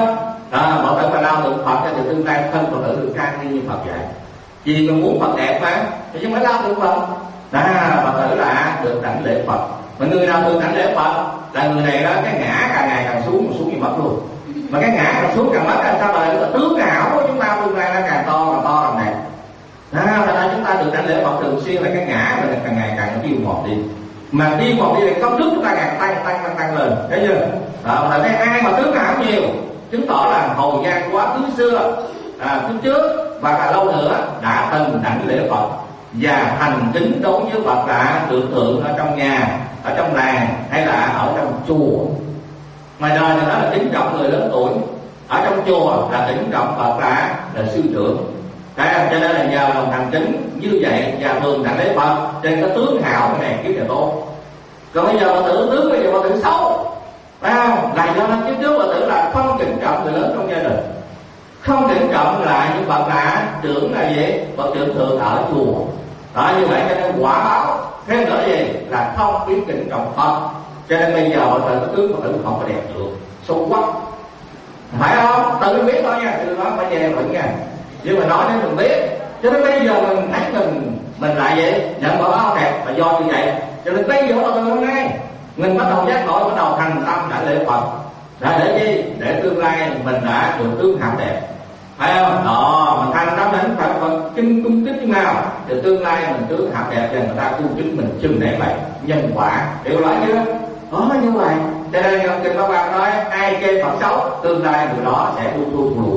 Phật tử mà lao tượng Phật cho thì tương lai thân Phật tử được trang nghiêm như Phật dạy. Vì mình muốn Phật đẹp mà, thì chứ phải lao tượng Phật. Phật tử là được đảnh lễ Phật. Mà người nào được đảnh lễ Phật là người này đó, cái ngã càng ngày càng xuống như mất luôn. Mà cái ngã càng xuống càng mất là sao? Là tướng ảo của chúng ta tương lai nó càng to càng đẹp. Thật ra chúng ta được đảnh lễ Phật thường xuyên là cái ngã mình càng ngày càng tiêu mòn đi. Mà tiêu mòn đi thì công đức chúng ta càng tăng lên, thấy chưa? Là thấy ai mà tướng ảo nhiều chứng tỏ là hầu gian quá khứ xưa, kiếp trước và càng lâu nữa đã từng đảnh lễ Phật và thành kính đối với Phật là tượng tượng ở trong nhà, ở trong làng hay là ở trong chùa. Ngoài đời thì đó là kính trọng người lớn tuổi, ở trong chùa là kính trọng Phật là sư trưởng. Cho nên là nhờ lòng thành kính như vậy và thường đảnh lễ Phật trên cái tướng hào cái này kiếp là tốt. Còn bây giờ Phật tử tướng bây giờ Phật tử xấu, phải không? Là do kiếp trước Phật tử là không kính trọng người lớn trong gia đình, không kính trọng lại những Phật là trưởng là gì? Phật trưởng thường ở chùa. Như vậy cho nên quả báo thêm nữa gì là không biết kính trọng Phật. Cho nên bây giờ Phật tử cái tướng Phật tử không có đẹp được, xấu quá, phải không? Tự biết thôi nha, từ đó phải về vẫn nha. Nhưng mà nói để mình biết. Cho nên bây giờ mình thấy mình lại vậy, nhận quả báo đẹp là do như vậy. Cho nên bây giờ từ hôm nay mình bắt đầu giác ngộ, bắt đầu thành tâm đảnh lễ Phật. Để chi? Để tương lai mình đã được tướng hạnh đẹp, phải không? Mình thành tâm đến Phật kinh cung kính như nào thì tương lai mình tướng hạnh đẹp và người ta cung kính mình chừng để vậy nhân quả, hiểu lại chưa? Như vậy. Cho nên kinh Pháp Hoa nói ai chê Phật xấu tương lai người đó sẽ thua lùi.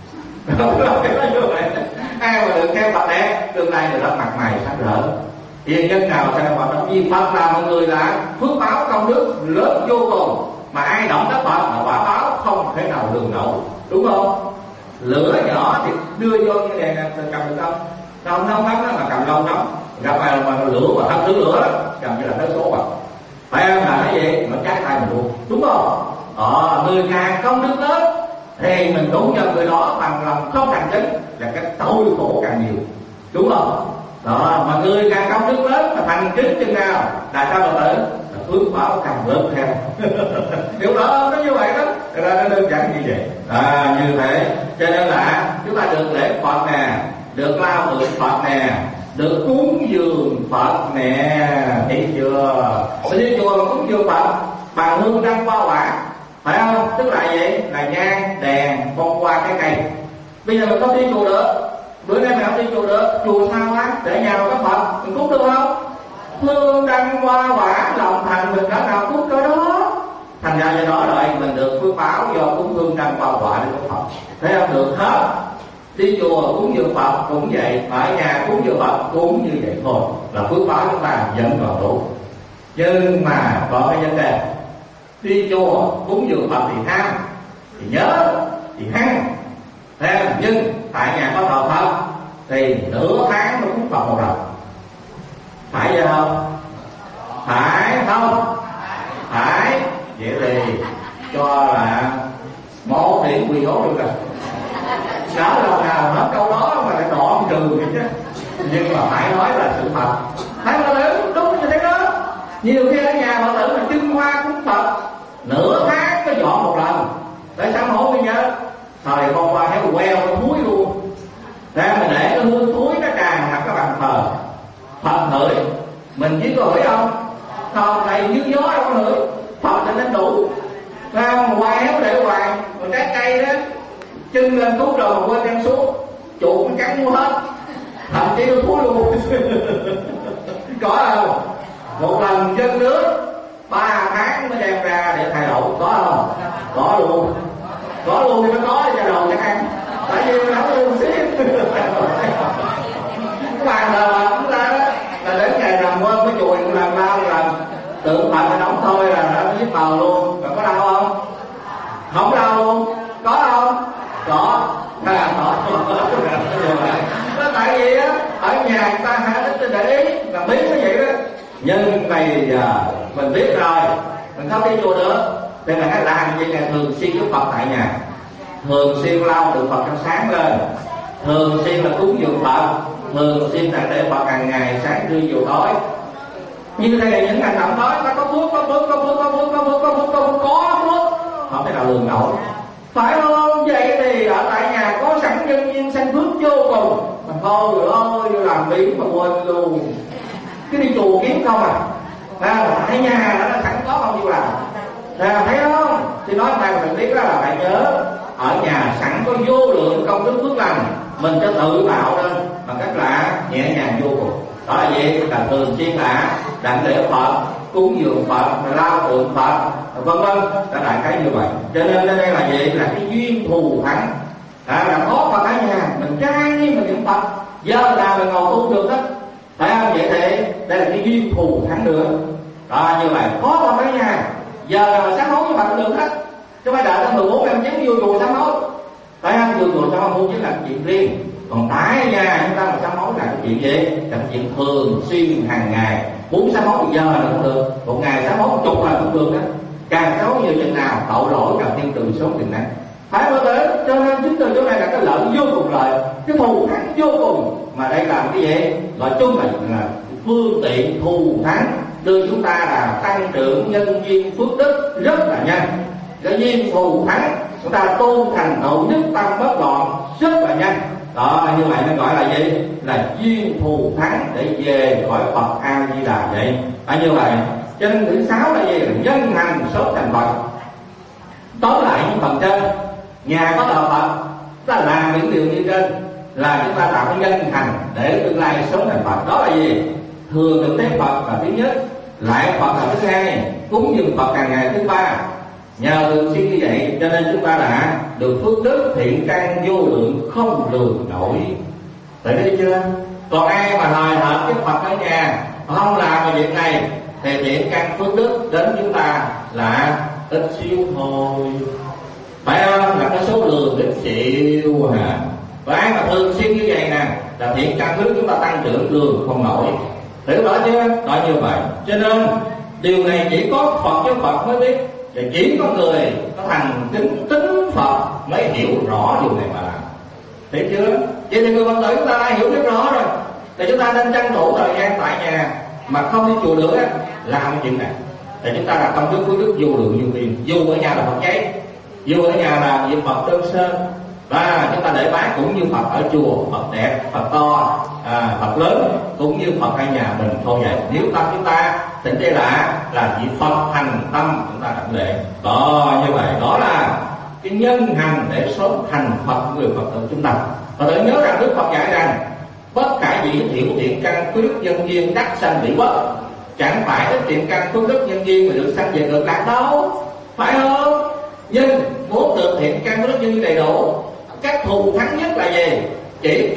Ai mà được khen Phật đẹp tương lai người đó mặt mày sáng rỡ. Hiện nhân nào sẽ Phật đó, vì Phật là một người là phước báo công đức lớn vô cùng, mà ai động tới Phật là quả báo không thể nào lường nổi, đúng không? Lửa nhỏ thì đưa vô như này nè, cầm được không? Không nóng lắm đó mà cầm lâu lắm, gặp ai mà lửa mà thấp thứ lửa đó cầm như là tới số rồi, phải không? Là cái gì nó cháy tay mình luôn, đúng không? Người càng công đức lớn thì mình đúng cho người đó bằng lòng không thành kính là cái tội khổ càng nhiều, đúng không? Mà người càng công đức lớn mà thành kính chừng nào là sao Phật tử? Là phước báo càng lớn theo. Điều đó nó như vậy đó, nó đơn giản như vậy. Như thế cho nên là chúng ta được lễ Phật nè, được lao tượng Phật nè, được cúng dường Phật nè, thấy chưa? Mình đi chùa mà cúng dường Phật bằng hương trăng hoa quả, phải không? Tức là vậy, là nhang đèn bông hoa cái cây. Bây giờ mình có đi chùa được, bữa nay mình không đi chùa được, chùa sao á? Để nhà mà có Phật mình cúng được không? Hương trăng hoa quả lòng thành mình đã nào cúng cái đó. Thành ra do đó rồi mình được phước báo do cúng hương trăng hoa quả để có Phật, thấy không? Được hết. Đi chùa cúng dường Phật cũng vậy, ở nhà cúng dường Phật cũng như vậy thôi, là phước báo chúng ta vẫn còn đủ. Nhưng mà có cái vấn đề, đi chùa cúng dường Phật thì tham, thì nhớ, thì hăng, nhưng tại nhà có thờ Phật thì nửa tháng nó cúng Phật một lần, phải vậy không? Phải không? Phải. Vậy thì cho là một điểm quỳ gối được rồi. Đó là nào hết câu đó mà lại đoạn trừ vậy chứ. Nhưng mà phải nói là sự thật. Thấy Phật tử đúng như thế đó. Nhiều khi ở nhà Phật tử mà trưng hoa cúng Phật nửa tháng mới dọn một lần. Tại sao hổ bây giờ? Thời con qua héo queo nó thúi luôn. Ra mình để cái hương thúi nó tràn ngập cái bàn thờ. Phật hửi mình chỉ có hửi không? Còn này như gió đâu có hửi. Phật thì nên đủ. Ra mà qua héo để hoài. Còn trái cây đó chân lên thuốc rồi mà quên đem xuống, chuột nó cắn mua hết, thậm chí nó thúi luôn. Có không? Một lần chân nước 3 tháng mới đem ra để thay đổi, có không? Có luôn. Có luôn thì nó có cho đầu chắc ăn, tại vì nó không luôn xíu. Cái bàn thờ chúng ta đó là đến ngày rằm quên cái chùi một lần lao một lần, tượng Phật nó đóng thôi là nó giết bờ luôn. Mà có đau không? Không đau luôn. Có không? Có. Nó tại vì á ở nhà người ta hay ít để ý là biết cái vậy đó. Nhưng bây giờ mình biết rồi, mình không đi chùa nữa thì mình hãy làm gì này, thường xuyên giúp Phật tại nhà, thường xuyên lau tượng Phật trong sáng lên, thường xuyên là cúng dường Phật, thường xuyên là để Phật hàng ngày sáng trưa chiều tối. Như thế là những hành động đó nó có phước, có phước, không thể nào lường nổi, phải không? Vậy duyên sanh phước vô cùng. Mà thôi rồi ơi, làm biến mà quên luôn. Cái đi chùa kiếm không à, tại nhà đó là sẵn có không chịu làm. Thấy không? Thì nói này mình biết đó là phải nhớ ở nhà sẵn có vô lượng công đức phước lành, mình cho tự tạo lên bằng cách là nhẹ nhàng vô cùng. Đó là gì? Là thường xuyên là đảnh lễ Phật, cúng dường Phật, lao tượng Phật, vân vân. Đó là cái như vậy. Cho nên đây là gì? Là cái duyên thù thắng. Là có Phật ở nhà, mình trai đi mình niệm Phật, giờ là mình ngồi tu được đó. Phải không? Vậy thì đây là cái duyên thù thắng được. Đó, như vậy có Phật ở nhà, giờ là sám hối với Phật được hết. Chứ phải đợi tới 14 em chém vô chùa sám hối. Phải không? Vô chùa sám hối chính là chuyện riêng. Còn tại nhà chúng ta mà sám hối là cái chuyện gì? Là cái chuyện thường xuyên hàng ngày. Muốn sám hối thì giờ là cũng được, một ngày sám hối 10 là cũng được đó. Càng sám hối nhiều chừng nào tội lỗi càng thiên trừ số chừngนั้น. Phải có thế. Cho nên chính từ chỗ này là cái lợi vô cùng lợi, cái thù thắng vô cùng. Mà đây là cái gì? Gọi chung là phương tiện thù thắng đưa chúng ta là tăng trưởng nhân duyên phước đức rất là nhanh. Cái duyên thù thắng chúng ta tu thành tựu nhất tâm bất loạn rất là nhanh. Đó, như vậy nó gọi là gì? Là duyên thù thắng để về khỏi Phật A Di Đà vậy. Như vậy trên thứ 6 là gì? Là nhân hành sớm thành Phật. Tóm lại những phần trên, nhà có thờ Phật, chúng ta làm những điều như trên là chúng ta tạo cái nhân hành để tương lai sớm thành Phật. Đó là gì? Thường được thấy Phật là thứ nhất, lại Phật là thứ hai, cúng dường Phật hàng ngày thứ ba. Nhờ thường xuyên như vậy cho nên chúng ta đã được phước đức thiện căn vô lượng không lường nổi. Tại thấy chưa? Còn ai mà hời hợt với Phật ở nhà không làm cái việc này thì thiện căn phước đức đến chúng ta là ít xíu thôi. Phải không? Là cái số lượng ít xíu hả? Và ai mà thường xuyên như vậy nè là thiện căn phước chúng ta tăng trưởng lường không nổi. Hiểu rõ chưa? Đó như vậy. Cho nên điều này chỉ có Phật với Phật mới biết, và chỉ có người có thành kính tính Phật mới hiểu rõ điều này mà làm. Thấy chưa? Vậy thì người Phật tử chúng ta đã hiểu rất rõ rồi. Thì chúng ta nên tranh thủ thời gian tại nhà mà không đi chùa nữa làm cái chuyện này. Thì chúng ta là công đức phước đức vô lượng vô biên. Dù ở nhà là Phật giấy, dù ở nhà là việc Phật đơn sơ, và chúng ta để bái cũng như Phật ở chùa, Phật đẹp, Phật to, Phật lớn, cũng như Phật ở nhà mình thôi vậy. Nếu tâm chúng ta tỉnh đây là vị Phật hành tâm chúng ta đảnh lễ. Đó, như vậy đó là cái nhân hành để sớm thành Phật người Phật tử chúng ta. Và tự nhớ rằng Đức Phật dạy rằng bất khả dĩ thiểu thiện căn phước đức nhân duyên đắc sanh vị quốc. Chẳng phải ít thiện căn phước đức nhân duyên mà được sanh về cực lạc đâu, phải không? Nhưng muốn được thiện căn phước đức nhân duyên đầy đủ, cách thù thắng nhất là gì? Chỉ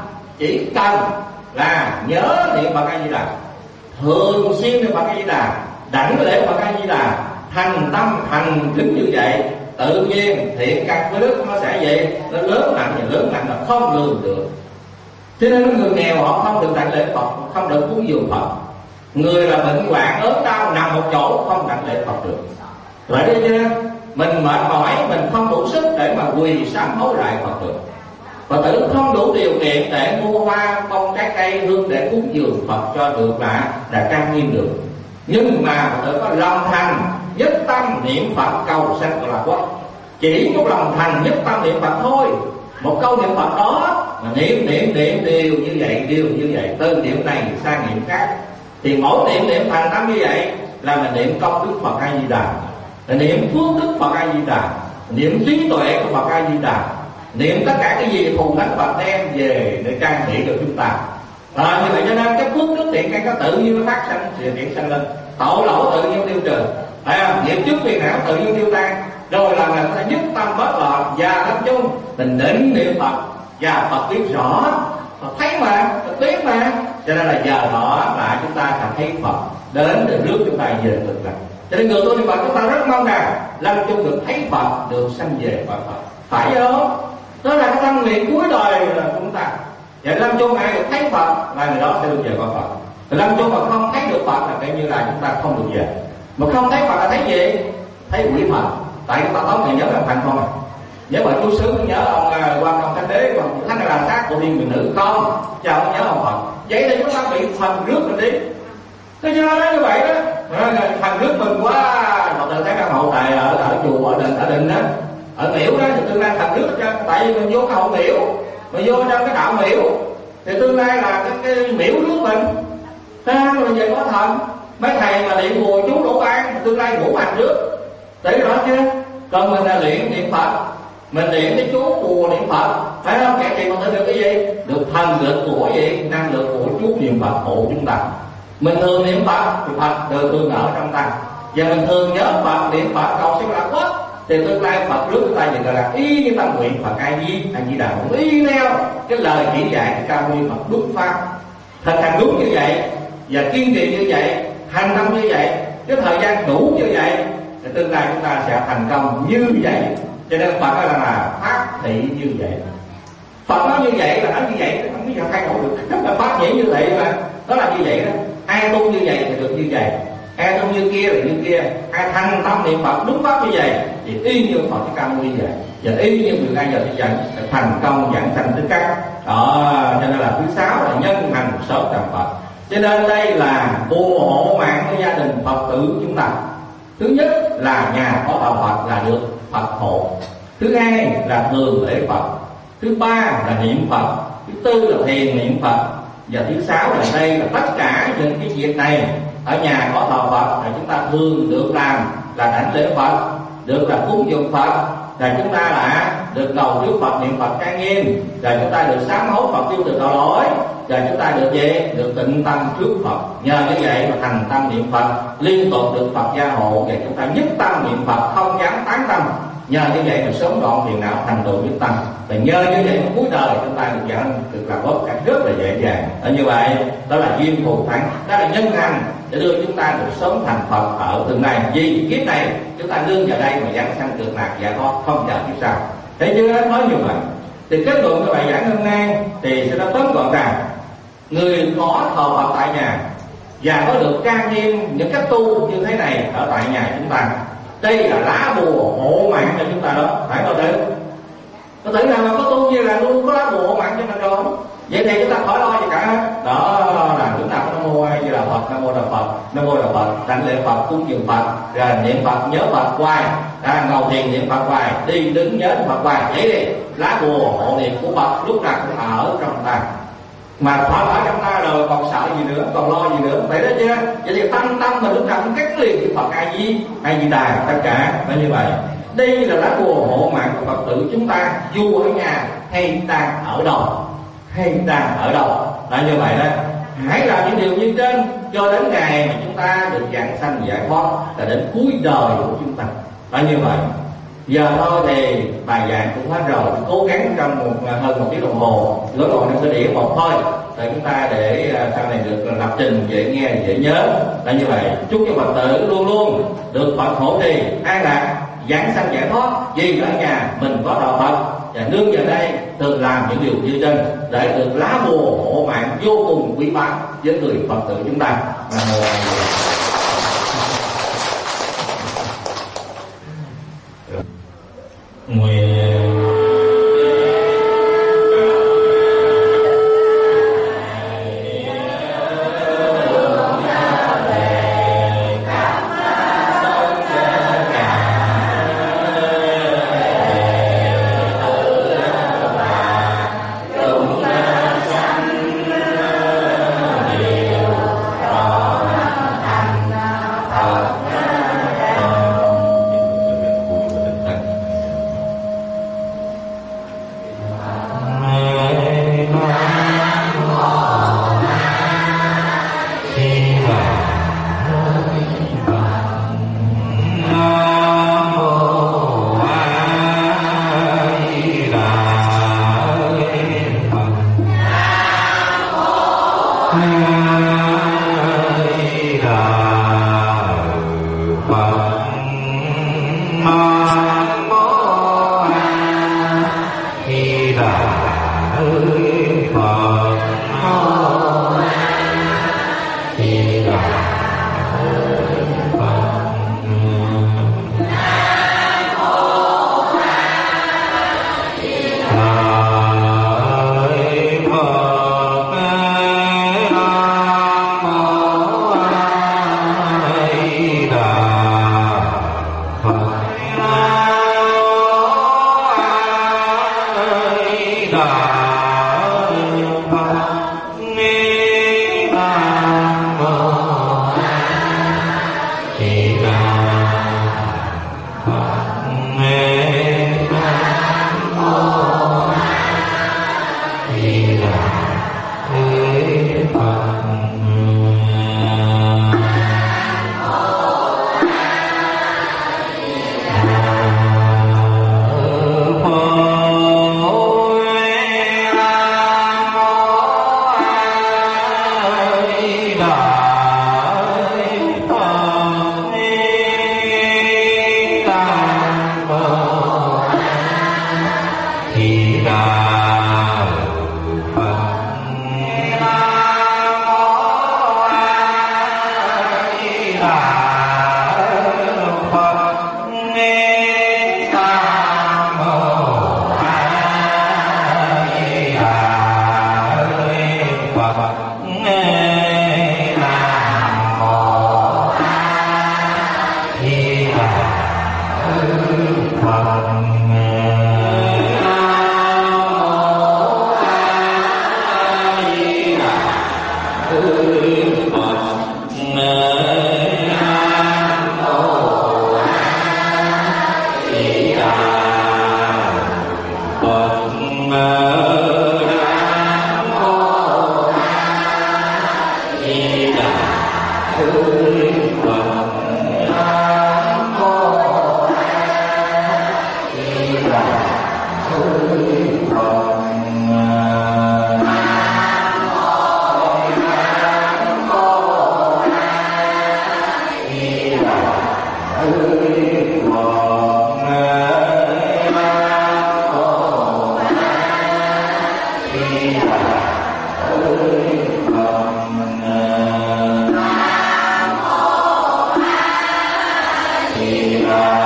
cần là nhớ niệm Phật A Di Đà, thường xuyên niệm Phật A Di Đà, đảnh lễ Phật A Di Đà, thành tâm thành kính như vậy, tự nhiên thiện căn phước đức nó sẽ vậy, nó lớn mạnh là không lường được. Cho nên người nghèo họ không được đảnh lễ Phật, không được cúng dường Phật. Người là bệnh hoạn ốm đau nằm một chỗ không đảnh lễ Phật được. Vậy đấy chứ, mình mệt mỏi, mình không đủ sức để mà quỳ sám hối lại Phật được. Phật tử không đủ điều kiện để mua hoa, bông, trái cây, hương để cúng dường Phật cho được là trang nghiêm được. Nhưng mà Phật tử có lòng thành nhất tâm niệm Phật cầu sanh cực lạc quốc. Chỉ một lòng thành nhất tâm niệm Phật thôi, một câu niệm Phật đó mà niệm đều như vậy, từ niệm này sang niệm khác, thì mỗi niệm thành tâm như vậy là mình niệm công đức Phật A Di Đà, niệm phước đức Phật A Di Đà, niệm trí tuệ của Phật A Di Đà, niệm tất cả cái gì thù thắng Phật đem về để trang trị được chúng ta. Như vậy cho nên cái phước đức thiện căn có tự nhiên nó phát sanh thì thiện sanh lên, tội lỗi tự nhiên tiêu trừ, nghiệp trước phiền não tự nhiên tiêu tan, rồi là mình sẽ nhất tâm bất loạn và lâm chung mình định niệm Phật và Phật biết rõ, Phật thấy mà, Phật biết mà, cho nên là giờ đó là chúng ta sẽ thấy Phật đến để rước chúng ta về cực lạc. Cho nên người tu niệm Phật chúng ta rất mong rằng lâm chung được thấy Phật, được sanh về cõi Phật, phải không? Đó là cái tâm nguyện cuối đời của chúng ta. Vậy lâm chung ai được thấy Phật là người đó sẽ được về cõi Phật. Lâm chung mà không thấy được Phật là coi như là chúng ta không được về. Mà không thấy Phật là thấy gì? Thấy quỷ Phật. Tại chúng ta tóm ngày nhớ là thành không à? Nhớ bà chú sướng nhớ ông Quan Công Thánh Đế, còn Thánh là sát của thiên bình nữ không? Chào ông nhớ ông Phật. Vậy thì chúng ta bị thần rước mình đi. Thế cho nó nói như vậy đó. Thần rước mình quá. Phật tử thấy căn hộ tại ở chùa ở đình đó, ở miễu đó thì tương lai thần rước cho. Tại vì mình vô cái hộ miễu mà vô trong cái đạo miễu thì tương lai là cái miễu nước mình rồi về có thần. Mấy thầy mà niệm bùa chú đổ ban tương lai ngủ hành trước, thấy rõ chưa? Còn mình là luyện niệm Phật, mình niệm cái chú bùa niệm Phật, phải không? Kẻ gì mà thấy được cái gì? Được thần lực của gì? Năng lượng của chú niệm Phật hộ chúng ta. Mình thường niệm Phật thì Phật được thường ở trong ta, và mình thường nhớ Phật niệm Phật cầu siêu lạc quốc thì tương lai Phật rước chúng ta thì gọi là y như tâm nguyện Phật A Di Đà, cũng y theo cái lời chỉ dạy của cao nguyên Phật đúng pháp, thực hành đúng như vậy và kiên trì như vậy, hành tâm như vậy, cái thời gian đủ như vậy thì tương lai chúng ta sẽ thành công như vậy. Cho nên Phật là phát thị như vậy. Phật nói như vậy là nói như vậy, không biết sao thay đổi được. Rất là phát triển như vậy mà nó là như vậy đó. Ai tu như vậy thì được như vậy, ai tu như kia là như kia, ai thành tâm niệm Phật đúng pháp như vậy thì y như Phật cái cao như vậy, và y như người ai giờ thì dẫn thành công giảng sanh tức khắc. Đó, cho nên là thứ 6 là nhân hành sớm thành Phật. Cho nên đây là phù hộ mạng của gia đình Phật tử chúng ta. Thứ nhất là nhà có đạo Phật là được Phật hộ. Thứ hai là thường lễ Phật. Thứ ba là niệm Phật. Thứ tư là thiền niệm Phật. Và thứ 6 là đây là tất cả những cái việc này ở nhà có đạo Phật là chúng ta thường được làm là đảnh lễ Phật, được là cúng dường Phật, là chúng ta là được cầu trước Phật niệm Phật trang nghiêm, là chúng ta được sám hối Phật tiêu từ tội lỗi, và chúng ta được gì? Được tịnh tâm trước Phật. Nhờ như vậy mà thành tâm niệm Phật liên tục được Phật gia hộ, và chúng ta nhất tâm niệm Phật không dám tán tâm. Nhờ như vậy mà sớm đoạn phiền não thành tựu nhất tâm. Và nhờ như vậy mà cuối đời chúng ta được nhận được làm bất cảnh rất là dễ dàng. Ở như vậy đó là duyên phù thắng, đó là nhân hành để đưa chúng ta được sớm thành Phật ở tương lai. Vì kiếp này chúng ta nương vào đây mà giảng sanh cực lạc giải thoát không chờ kiếp sau. Thấy chưa? Nói như vậy thì kết luận của bài giảng hôm nay thì sẽ nói tóm gọn rằng người có thờ Phật tại nhà và có được trang nghiêm những cách tu như thế này ở tại nhà chúng ta, đây là lá bùa hộ mạng cho chúng ta đó, phải không đấy? Có thể nào mà có tu như là luôn có lá bùa hộ mạng cho mình rồi, vậy thì chúng ta khỏi lo gì cả. Đó là chúng ta có Nam Mô A Di Đà Phật, Nam Mô Đà Phật, Nam Mô Đà Phật, đảnh lễ Phật, cúng dường Phật, rồi niệm Phật nhớ Phật hoài, ngồi thiền niệm Phật hoài, đi đứng nhớ Phật hoài, vậy đi lá bùa hộ niệm của Phật lúc nào cũng ở trong ta. Mà Phật ở trong ta rồi còn sợ gì nữa, còn lo gì nữa, vậy đó chưa? Vậy thì tâm mà lúc nào cũng gắn liền với Phật A Di Đà tất cả là như vậy. Đây là lá bùa hộ mạng của Phật tử chúng ta, dù ở nhà hay đang ở đâu, là như vậy đó. Hãy làm những điều như trên cho đến ngày mà chúng ta được giảng sanh giải thoát, là đến cuối đời của chúng ta, là như vậy. Giờ thôi thì bài giảng cũng hết rồi, cố gắng trong hơn 1 tiếng đồng hồ gửi vào trong cái đĩa một thôi để chúng ta để sau này được lập trình dễ nghe dễ nhớ, là như vậy. Chúc cho Phật tử luôn luôn được Phật hộ trì an lạc giảng sanh giải thoát, vì ở nhà mình có đạo Phật và nương vào đây thường làm những điều như trên để được lá bùa hộ mạng vô cùng quý báu với người Phật tử chúng ta. Nguyện Thì